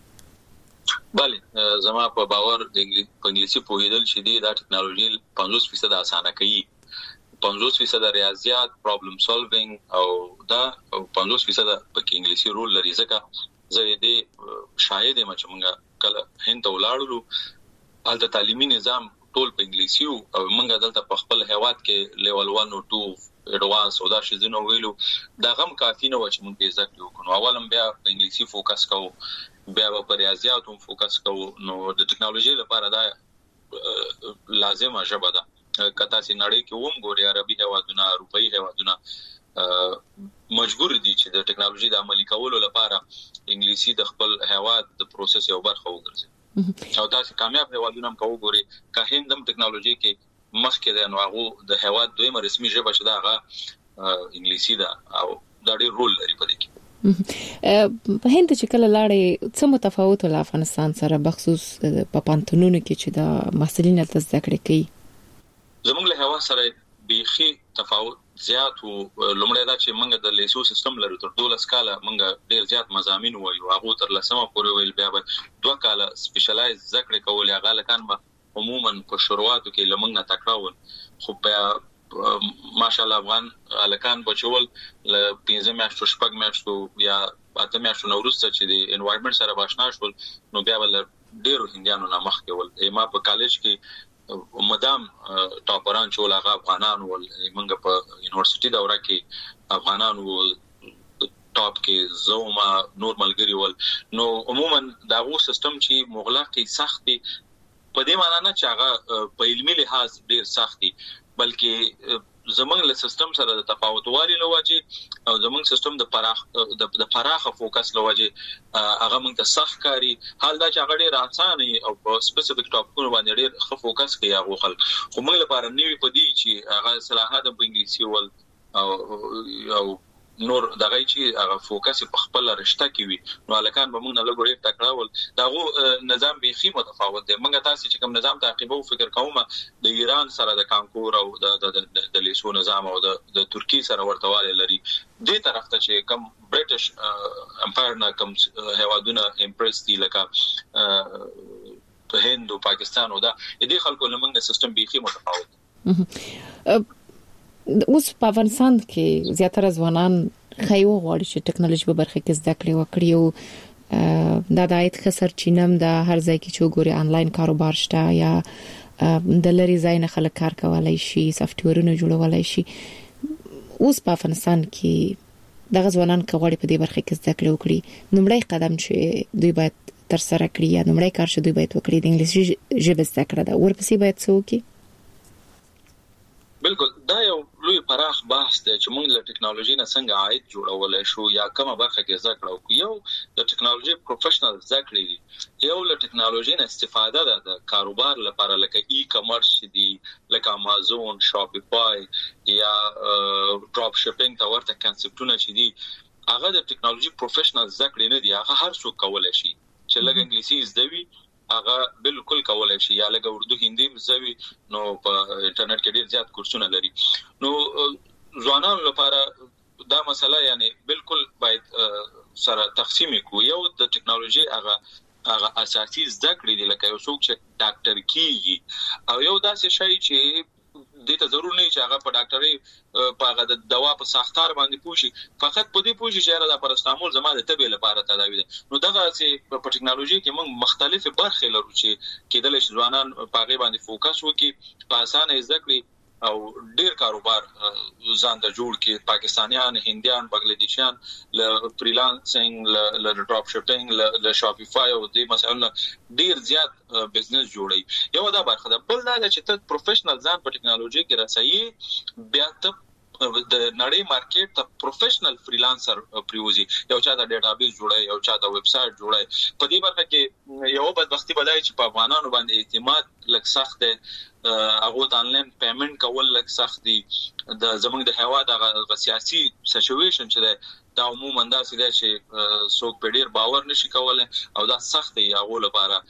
بله، زما په باور د انګلیسي پوهیدل چې دی دا ټکنالوژي پنځوس فیصد اسانه کوي، پنځوس فیصد ریاضیات پرابلم سولوینګ او دا پنځوس فیصد په انګلیسي رول لري. ځکه زه دې شاهد یم چې موږ کله هند ته ولاړو هلته تعلیمي نظام ټول په انګلیسي او موږ دلته په خپل هیواد کې لیول واحد او دوه اډوانس او دا شزونه ویلو دا غم کافي نه و چې موږ یې ځکه وکړو. اولم بیا په انګلیسي فوکس کوو، بیا په ریاضیات هم فوکس کوو، نو د ټکنالوژي لپاره دا لازمه ژبه ده. کته سي نړۍ کې ووم ګوري عربي هیوادونه اروپאי هیوادونه مجبور دي چې د ټکنالوژي د عملي کولو لپاره انګلیسي د خپل هیواد د پروسس یو برخه وګرځي، او تاسو کامیاب هیوادونه هم کوو ګوري که هندم ټکنالوژي کې مخکې ده نو هغه د هیواد دویمه رسمي ژبه شته هغه انګلیسي ده او دا ډېر رول لري په دې کې. په هند چې کله لاړې څه متفاوت ول افغانستان سره بخصوص په پانتونونو کې چې دا محصلین تل زده کړې کوي؟ زموږ له هوا سره بیخي تفاوت زیات او لومړی دا چې موږ د لیسو سیستم لرو تر دولس کاله موږ ډیر زیات مضامین وایو، هغه تر لسمه پورې ویل، بیا به دوه کاله سپیشلایز ذکر کول، هغه لکان به عموما په شروعاتو کې لمنګ نه تکراول، خو بیا ماشاءالله افغان الکان بچول ل پنځه میاشتو شپږ میاشتو یا اته میاشتو نورسته چې د انوایرنمنت سره باشنا شول، نو بیا ول ډیرو هندیانو نه مخ کې ول. ما په کالج کې مدام ټاپران چول هغه افغانان ول، موږ په یونیورسيټي دوره کې افغانان ول ټاپ کې زوما نور ملګری ول. نو عموما داغو سیستم چې مغلقي سختي په دې معنی نه چې هغه په علمي لحاظ ډیر سختي، بلکې زمونږ له سیستم سره د تفاوت والی لوجه او زمونږ سیستم د پراخ د پراخه فوکس لوجه هغه موږ ته سخت کاری حال دا چې هغه ډیر اسانه او په سپیسیفیک ټاپکونو باندې ډیر ښه فوکس کوي هغه خلک خو موږ لپاره نیوی پدې چې هغه صلاحات په انګلیسي ول او او نور دغه چې هغه فوکس په خپل رشته کې وي نو الکان به موږ نه لګوري ټکراول داغه نظام بيخي متفاوت دی موږ تاسو چې کوم نظام تعقیبو فکر کوم د ایران سره د کانکور او د د لیسو نظام او د ترکی سره ورتواله لري دې طرف ته چې کوم برټش امپایر نه کوم هوادونه امپرس دي لکه په هند او پاکستان او دا دې خلکو لمنګ سیستم بيخي متفاوت اوس په افغانستان کې زیاتره ځوانان خایو غواړي چې ټکنالوژي په برخه کې زده کړې وکړي او دا د عاید خسر چینم د هر ځای کې چې ګوري انلاین کاروبار شته یا د لری ځای نه خلک کار کولای شي سافټویرونه جوړولای شي اوس په افغانستان کې د ځوانان کغواړي په دې برخه کې زده کړې وکړي نومړی قدم چې دوی باید تر سره کړی یا نومړی کار چې دوی باید وکړي د انګلیسي ژبه زده کړه دا ورپسې باید څه وکړي بالکل دا یو لوی پراخ بحث دی چې موږ له ټکنالوژي نه څنګه عاید جوړولای شو یا کومه برخه کې زده کړو یو د ټکنالوژي پروفیشنل زده کړی یو له ټکنالوژي نه استفاده ده د کاروبار لپاره لکه ای کامرس دي لکه امازون شاپیفای یا ډراپ شپینګ دا ورته کنسپټونه چې دي هغه د ټکنالوژي پروفیشنل زده کړی نه دي هغه هر څوک کولای شي چې لکه انګلیسي زده وي هغه بالکل کولای شي یا لکه اردو هندي زوي نو په انټرنیټ کې ډیر زیات کورسونه لري نو ځوانانو لپاره دا مسله یعنی بالکل باید سره تقسیم کو یو د ټکنالوژي هغه هغه اساسي زده کړې دي لکه یو څوک چې ډاکټر کیږي او یو داسې شی چې د ته ضرور نه چې هغه په ډاکټري په هغه د دوا په ساختار باندې پوښي فقط په دې پوښي چې را د پرستامول زما د تبې لپاره تداوی ده نو دغه چې په ټکنالوژي کې موږ مختلفه برخې لرو چې کېدل شي ځوانان په هغه باندې فوکس وکړي په اسانه زده کړي او ډیر کاروبار ځان د جوړ کې پاکستانیان هندیان بنگلاديشیان ل فریلانسینګ ل ډراپ شپینګ ل شاپیفای او دې مثلا ډیر زیات بزنس جوړي یو دا برخه ده بل دا چې ته پروفیشنل ځان په ټکنالوژي کې رسایي بیا ته د نړۍ مارکیټ ته پروفیشنل فریلانسر پریوزي یو چا د ډیټابیس جوړای یو چا د ویب سټ جوړای په دې برخه کې یو بدبختی بدای چې په افغانانو باندې اعتماد لک سخت دی هغه د انلاین پیمنٹ کول لک سخت دي د زمونږ د هوا د سیاسي سچويشن چې دا عموما دا سیده چې څوک په ډیر باور نشي کولای او دا سخت دی هغه لپاره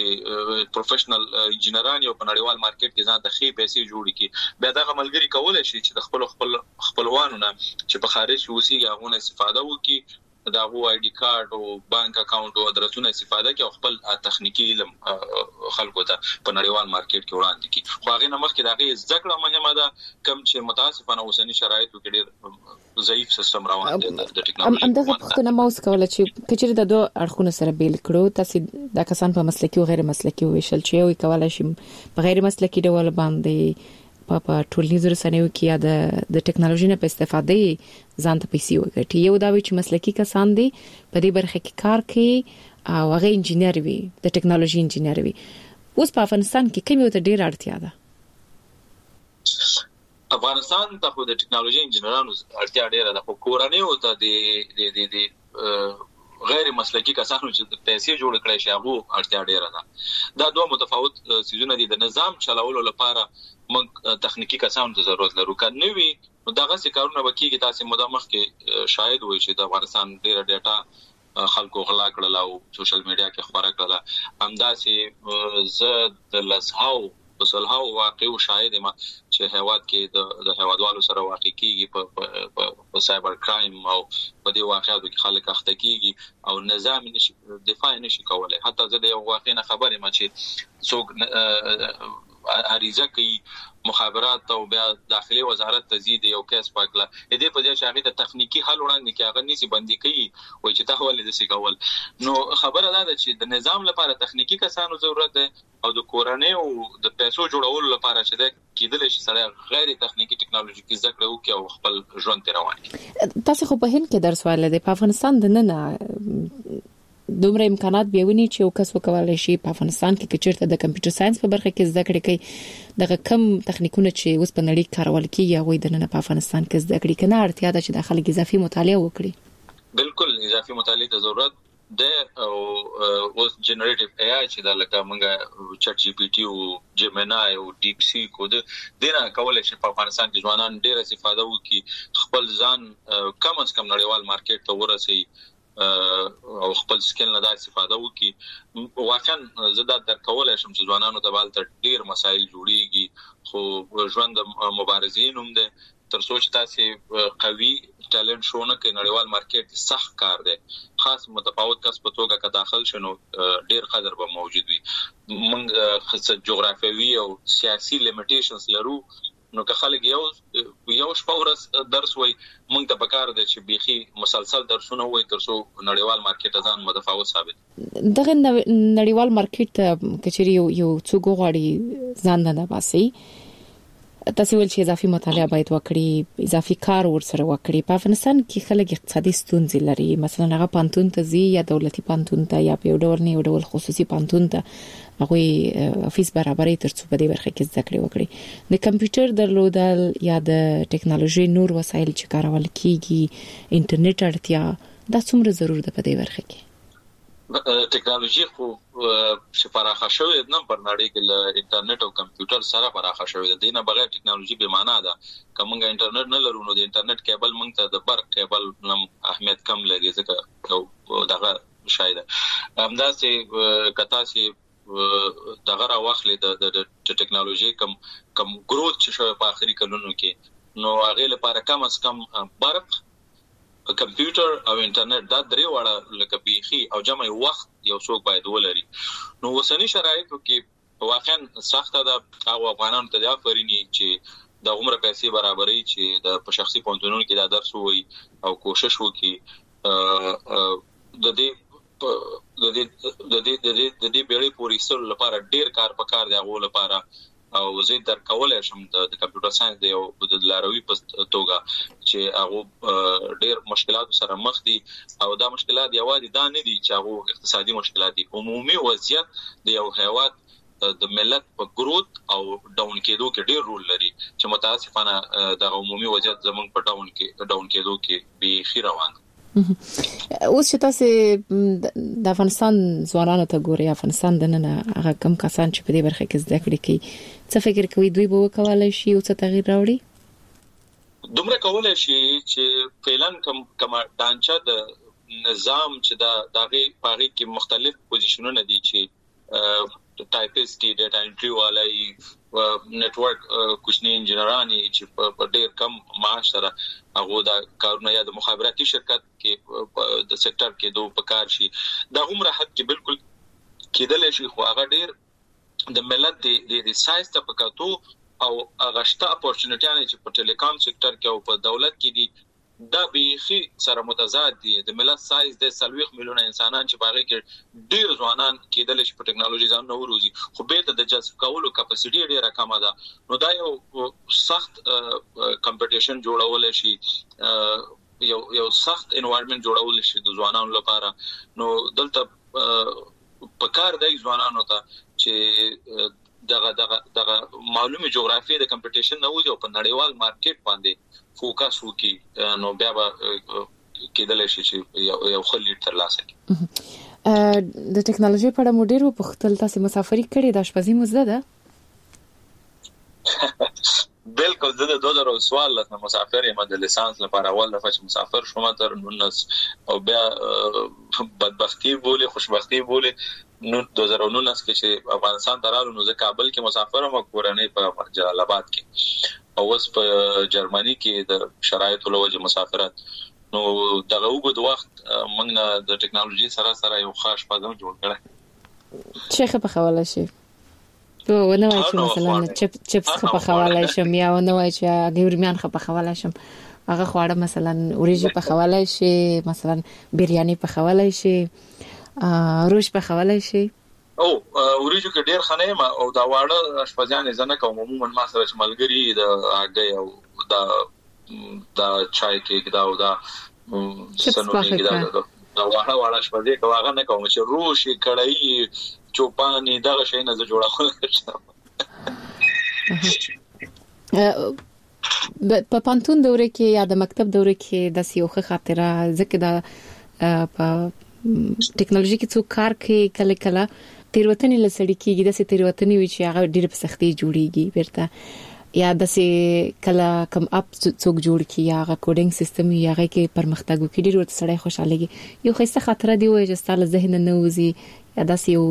چې پروفیشنل انجینران یو په نړیوال مارکیټ کې ځان د خې پیسې جوړ کړي بیا دا ملګری کولای شي چې د خپل خپل خپلوانو نه چې په خارج وسی هغه استفاده وکړي دا هو آی ډی کارت او بانک اکاونټ او ادرسونه استفاده کوي خپل تخنیکی علم خلکو ته په نړیوال مارکیټ کې وړاندې کړي خو هغه نمخ کې دا غي ذکر مهمه ده کوم چې متاسفانه اوسنی شرایطو کې ډېر ضعیف سیستم روان دي د ټکنالوژي همدغه پښتنه موس کوله چې کچېر د دوه اړخونو سره بیل کړو تاسو د کسان په مسلکي او غیر مسلکي ویشل چې یو کولای شي په غیر مسلکي ډول باندې په ټولنیزو رسنیو کې یا د د ټکنالوژي نه په استفاده ځان ته پیسې وګټي یو دا وی چې مسلکي کسان دي په دې برخه کې کار کوي او هغه انجینر وي د ټکنالوژي انجینر وي اوس په افغانستان کې کوم یو ته ډیر اړتیا ده افغانستان ته خو د ټکنالوژي انجینرانو اړتیا ډیره ده خو کورنۍ او ته د د د غیر مسلکي کسانو چې پیسې جوړ کړي شي هغه اړتیا ډیره ده دا دوه متفاوت سيزونه دي د نظام چلولو لپاره موږ تخنیکی کسانو ته ضرورت لرو کله وی نو دغه څه کارونه وکړي تاسو مدامخ کې شاید وایي چې د افغانستان ډیره ډیټا خلکو غلا کړل او سوشل میډیا کې خبره کړل همداسې زه د لزهاو وسلهاو واقعي شاهد ما چې هواد کې د د هوادوالو سره واقع کیږي په په سایبر کرایم او په دې واقعاتو کې خلک اخته کیږي او نظام نشي دفاع نشي کولای حتی زه د یو واقع نه خبره ما چې څوک اړیزه کوي مخابرات او بیا داخلي وزارت تزيد یو کیس پاکله دې په دې چې هغه د تخنیکی حل وړاندې کې هغه نيسي بندي کوي وای چې تاسو ولې د سی کول نو خبره ده چې د نظام لپاره تخنیکی کسانو ضرورت ده او د کورنۍ او د پیسو جوړولو لپاره چې د کېدل شي سره غیر تخنیکی ټکنالوژي کې ذکر وکي او خپل ژوند روان تاسو خو په هند کې درس وایل دي په افغانستان د نن دومره امکانات بیاونی چې یو کس وکولای شي په افغانستان کې کچرته د کمپیوټر ساينس په برخه کې زده کړې کوي دغه کم تخنیکونه چې اوس په نړۍ کارول کیږي هغه د نن په افغانستان کې زده کړې کنه اړتیا ده چې د خلک اضافي مطالعه وکړي بالکل اضافي مطالعه ته ضرورت ده او اوس جنریټیو ای آی چې دا لکه موږ چټ جی پی ټي او جیمینای او ډیپ سی کو د دینه کولای شي په افغانستان کې ځوانان ډېر استفاده وکړي خپل ځان کم از کم نړیوال مارکیټ ته ورسي او خپل سکل نه دا استفاده وکړي واقعا زه دا در کولای شم چې ځوانانو ته بالته ډېر مسایل جوړيږي خو ژوند مبارزین هم ده تر څو چې تاسو قوي ټالنت شونه کې نړیوال مارکیټ سخت کار دی خاص متفاوت کس په توګه کا داخل شنو ډیر قدر به موجود وي موږ خاصه جغرافیوي او سیاسي لیمیټیشنز لرو نو که خلک یو یو شپورس درس وای موږ ته پکار دی چې بيخي مسلسل درسونه وای تر څو نړیوال مارکیټ ځان متفاوت ثابت دغه نړیوال مارکیټ کچري یو څو غواړي ځان نه باسي تاسو ول چې اضافي مطالعه باید وکړي اضافي کار ورسره وکړي په افغانستان کې خلک اقتصادي ستونزې لري مثلا هغه پانتون ته زی یا دولتي پانتون ته یا په ډول نه ډول خصوصي پانتون ته هغه افیس برابرې ترڅو په دې برخه کې زده کړې وکړي د کمپیوټر درلودل یا د ټکنالوژي نور وسایل چې کارول کیږي انټرنیټ اړتیا دا څومره ضرور ده په دې برخه کې ټکنالوژي خو چې پراخه شوې نه پر نړۍ کې له انټرنیټ او کمپیوټر سره پراخه شوې ده دینه بغیر ټکنالوژي به معنا ده کومه انټرنیټ نه لرو نو د انټرنیټ کیبل موږ ته د برق کیبل نم اهمیت کم لري ځکه دغه شاید همداسې کتا سي دغه راوخلې د ټکنالوژي کم کم ګروث چې شوی په اخري کلونو کې نو هغه لپاره کم از کم برق کمپیوټر او انټرنیټ دا درې واړه لکه بيخي او جمع وخت یو څوک باید ولري نو وسنی شرایطو کې واقعا سخت ده او افغانانو ته دا فرینی چې د عمر پیسې برابرۍ چې د په شخصي پونتونونو کې دا درس وي او کوشش وکړي د دې د دې د دې د دې د دې بیړې پوری سره لپاره ډیر کار پکار دی هغه لپاره او زه در کولای شم د کمپیوټر ساينس دی او د لاروي په توګه چې هغه ډېر مشکلات سره مخ دي او دا مشکلات یوازې دا نه دي چې هغه اقتصادي مشکلات دي عمومي وضعیت د یو هیواد د ملت په ګروث او ډاون کېدو کې ډېر رول لري چې متاسفانه د عمومي وضعیت زمونږ په ډاون کې ډاون کېدو کې به خیر روان اوس چې تاسو د افغانستان ځوانانو ته ګوري افغانستان د نن هغه کم کسان چې په دې برخه کې زده کړې کوي څه فکر کوي دوی به وکولای شي او څه تغییر راوړي دومره کولای شي چې فعلا کم کما دانچا د نظام چې دا دغه پاري کې مختلف پوزیشنونه دي چې ټایپسټ ډیټا انټری والای نتورک کوچنی انجنیرانی چې په ډېر کم معاش سره هغه دا کارونه یا د مخابراتي شرکت کې د سېکټر کې دوه پکار شي دا عمره حد کې بالکل کېدل شي خو هغه ډېر د ملت د د ساينس ته پکاتو او هغه اپورچونټیانه چې په ټیلیکام سېکټر کې او په دولت کې دي دا بيخي سره متضاد دي د ملت سایز د سلويخ میلیونه انسانان چې باغې کې ډیر ځوانان کېدل شي په ټکنالوژي ځان نو وروزي خو به ته د جذب کولو کپاسټي ډیره کمه ده نو دا یو سخت کمپټیشن جوړول شي یو یو سخت انوایرنمنت جوړول شي د ځوانانو لپاره نو دلته پکار دی ځوانانو ته چې دغه دغه دغه معلومه جغرافي د کمپټیشن نه وځي او په نړیوال مارکیټ باندې فوکس وکړي نو بیا به کېدل شي چې یو خلی تر لاسه کې د ټکنالوژي په اړه مو ډیر په خپل تاسو مسافري کړې د شپږی مزده ده بالکل زه د دوه زره سوال لته مسافر یم د لیسانس لپاره اول دفعه چې مسافر شوم تر نونس او بیا بدبختی بوله خوشبختی بوله نو دوه زره نونس کې چې افغانستان ترالو نو زه کابل کې مسافر یم کورنۍ په جلال آباد کې او اوس په جرمني کې د شرایطو لوجه مسافرت نو دغه وګد وخت موږ نه د ټکنالوژي سره سره یو خاص پدم جوړ کړی شیخ په حواله شي په ونه وای چې مثلا چپ چپس په حواله شم یا ونه وای چې ګورمیان په حواله شم هغه خواړه مثلا اوریجی په حواله شي مثلا بریاني په حواله شي روش په حواله شي او اوریجو کې ډیر خنه ما او دا واړه اشپزیان زنه کوم عموما ما سره چې ملګری د هغه او دا دا چای کې دا او دا سنونی کې دا واړه واړه شپږ کواغه نه کوم چې روشي کړای چوپانی دغه شی نه جوړول په پانتون دوره کې یا د مکتب دوره کې د سیوخه خاطره ځکه د په ټکنالوژي کې څو کار کوي کله کله تیروتنې لسړي کېږي د سې تیروتنې وي چې هغه ډېر په سختي جوړيږي ورته یا د سې کله کم اپ څوک جوړ کی یا هغه کوډینګ سیستم یا هغه کې پرمختګ وکړي ډېر ورته سړی خوشاله یو خسته خاطره دی وای چې ستاسو ذهن نه وځي یا د سې یو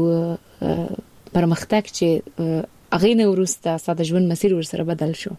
پرمختګ چې هغه نه ورسته ساده ژوند مسیر ورسره بدل شو.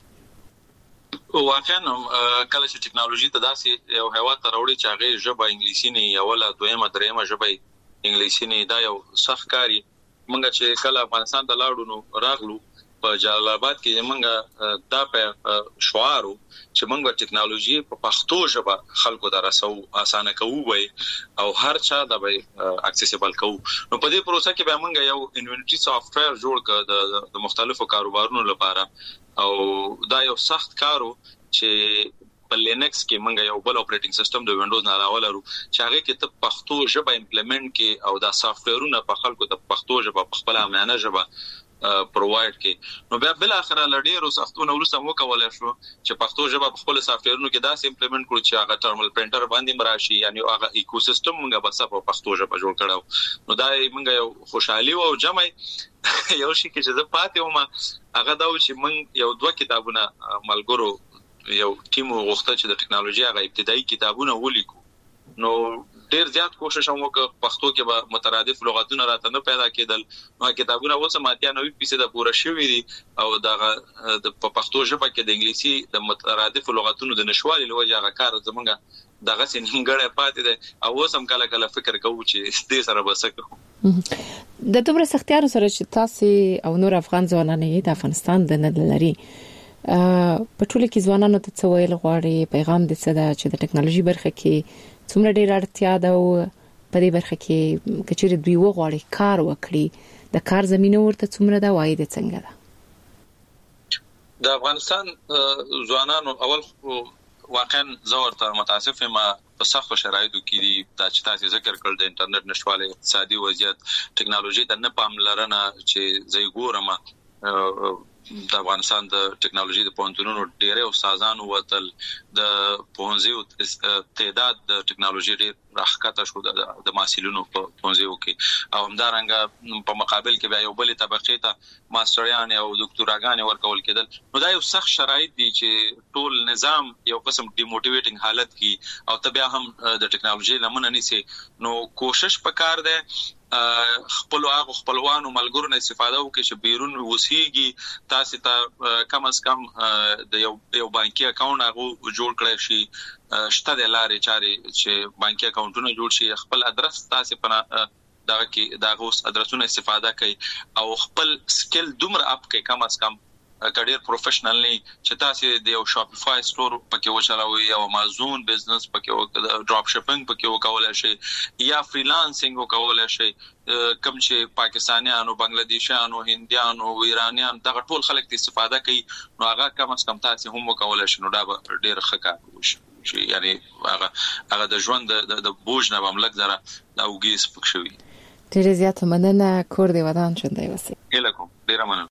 واقعا کله چې ټکنالوژي ته داسې یو هوا ته راوړي چې هغه ژبه انګلیسي نه یا ولا دویمه درېمه ژبه انګلیسي نه دا یو سخت کاری مونږ چې کله افغانستان ته لاړو نو راغلو په جلال آباد کې مونږ دا په شعارو چې مونږ ټکنالوژي په پښتو ژبه خلکو ته رسو اسانه کوو وي او هر چا دا به اکسیسیبل کوو نو په دې پروسه کې به مونږ یو انوینټری سافټویر جوړ کړ د مختلفو کاروبارونو لپاره او دا یو سخت کارو چې په لینکس کې مونږ یو بل اپریټینګ سیستم د وینډوز نه علاوه لرو چې هغه کې ته پښتو ژبه امپلیمنٹ کې او دا سافټویرونه په خلکو ته پښتو ژبه په خپل امانه ژبه پرووایډ کې نو بیا بل اخره لډیرو سختونه ورسره مو کولای شو چې پښتو ژبه په خپل سافټویرونو کې داسې امپلیمنٹ کړو چې هغه ټرمینل پرینټر باندې مراشي یعنی هغه ایکوسیستم موږ بس په پښتو ژبه جوړ کړو نو دا موږ یو خوشحالي او جمع یو شي کې چې زه پاتې وم هغه دا و چې موږ یو دوه کتابونه ملګرو یو ټیم وغوښته چې د ټکنالوژي هغه ابتدایي کتابونه ولیکو نو ډیر زیات کوشش هم وکړ پښتو کې به مترادف لغتونه راته نه پیدا کېدل نو کتابونه اوس ماتیا نوې پیسې د پوره شوې دي او د په پښتو ژبه کې د انګلیسي د مترادف لغتونو د نشوالي لوجه هغه کار زمونږ دغه سینګړې پاتې ده او اوس هم کله کله فکر کوو چې دې سره وسکو د دومره سختیارو سره چې تاسو او نور افغان ځوانان د افغانستان د نه لري په ټولو کې ځوانانو ته څه ویل غواړي پیغام دې څه ده چې د ټکنالوژي برخه کې څومره ډیر اړتیا ده او په دې برخه کې کچېره دوی وغواړي کار وکړي د کار زمينه ورته څومره ده وایي د څنګه ده د افغانستان ځوانانو اول واقعا زورته متاسف ما په سخت شرایطو کې دي چې تاسو ذکر کړل د انټرنیټ نشواله اقتصادي وضعیت ټکنالوژي د نه پاملرنه چې زې ګورم د افغانستان د ټکنالوژي د پونتونونو ډېرې استادانو وتل د پونځیو تعداد د ټکنالوژي ډېر راښکته شو د محصلینو په پونځیو کې او همدارنګه په مقابل کې بیا یو بل طبقه ته ماستریان او دکتوراګان ورکول کېدل نو دا یو سخت شرایط دي چې ټول نظام یو قسم ډیموټیویټینګ حالت کې او تبیا هم د ټکنالوژي لمنه نيسي نو کوشش وکړ دې خپل هغه خپلوانو ملګرو نه استفاده وکړي چې بیرون وسیږي تاسو ته کم از کم د یو یو بانکي اکاونټ هغه جوړ کړئ شي شته د لارې چاري چې بانکي اکاونټونه جوړ شي خپل ادرس تاسو په دغه کې دغه ادرسونو استفاده کوي او خپل سکل دومره اپ کوي کم از کم کډیر پروفیشنل نه چې تاسو د یو شاپیفای سٹور پکې وچلوي او امازون بزنس پکې او ډراپ شپینګ پکې وکولای شي یا فریلانسینګ وکولای شي کوم چې پاکستانیانو بنگلاديشانو هنديانو ایرانیان دغه ټول خلک استفاده کوي نو هغه کم از کم تاسو هم وکولای شي نو دا ډیر ښه کار وشي یعنی هغه هغه د ژوند د بوج نه بملک زره دا وګیس پکښوي ډیر زیات مننه کور دی ودان شوندای وسی الکم ډیر مننه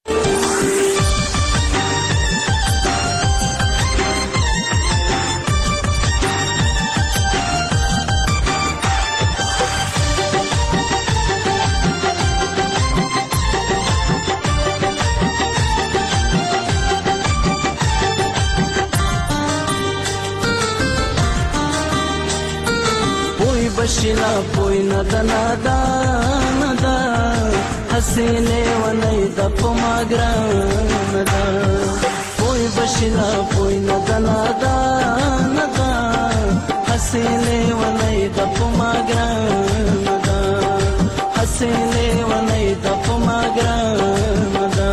بشنا پوی ندنا دا ندا حسینه ونی د پماګران دا پوی بشنا پوی ندنا دا ندا حسینه ونی د پماګران دا حسینه ونی د پماګران دا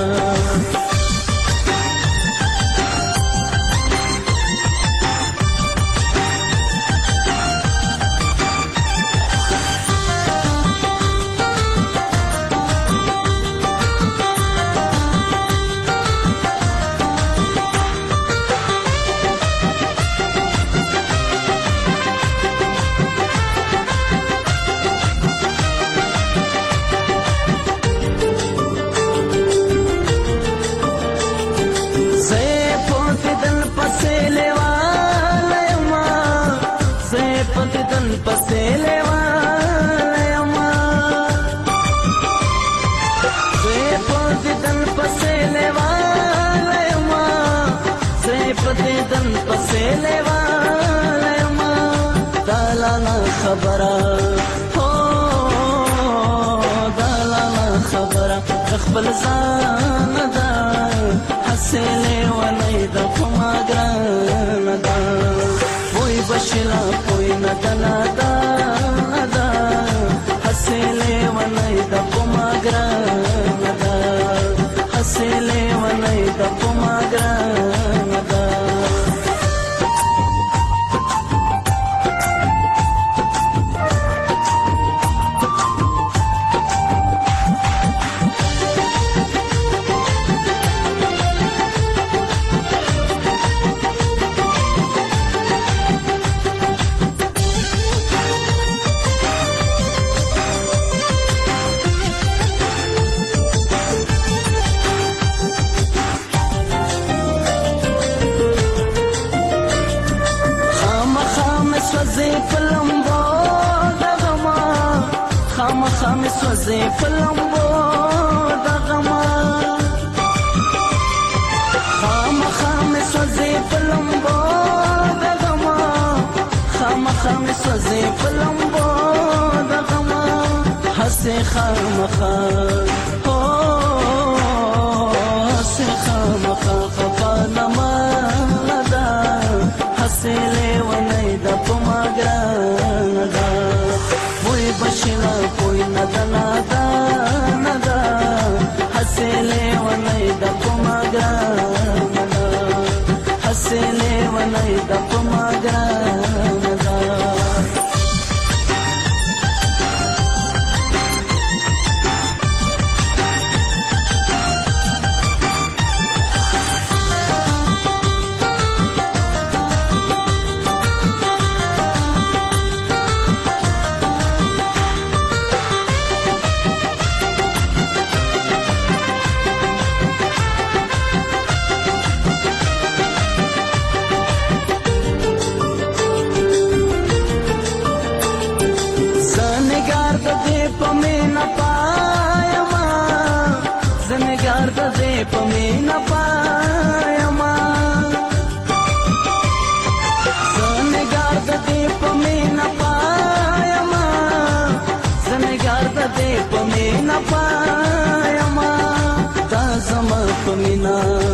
lewa yama se padidan pase lewa yama se padidan pase lewa yama dalana khabara ho dalana khabara khbal zan da hasele walay da pamagrana da boy bashila boy nadana da da hasele walay da pamagrana da hasele walay da pamagrana da خامس وزيف اللمبو دغما خام خامس وزيف اللمبو دغما خام خامس وزيف اللمبو دغما حسي خام خام حسي خام خام خفانا ما لدا حسي لي ونيدا بمغرانا دا bashila koi nada nada nada hasele wanai da pomagra nada hasele wanai da pomagra nada Pamina Payama Senegarda de Pamina Payama Senegarda de Pamina Payama Da Zama Pamina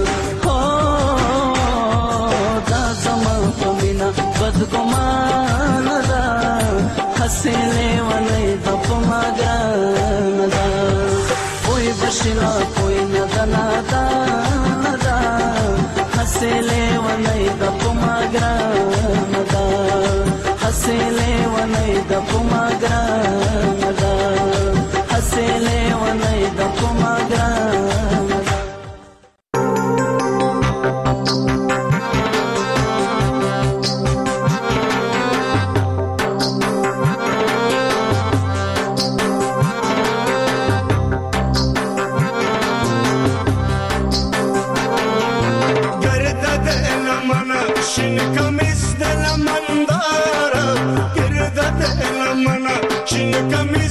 Oh Da Zama Pamina Bad Gomana da Hasile Wanai da Pamagana da Oi Bashila Oi Nada Nada Nada Hasile Wanai da Pamagana da Hasile Wanai da Pamagana da Hasile Wanai da Pamagana da Shin kamis de la mandara, girda de la mana, shin kamis.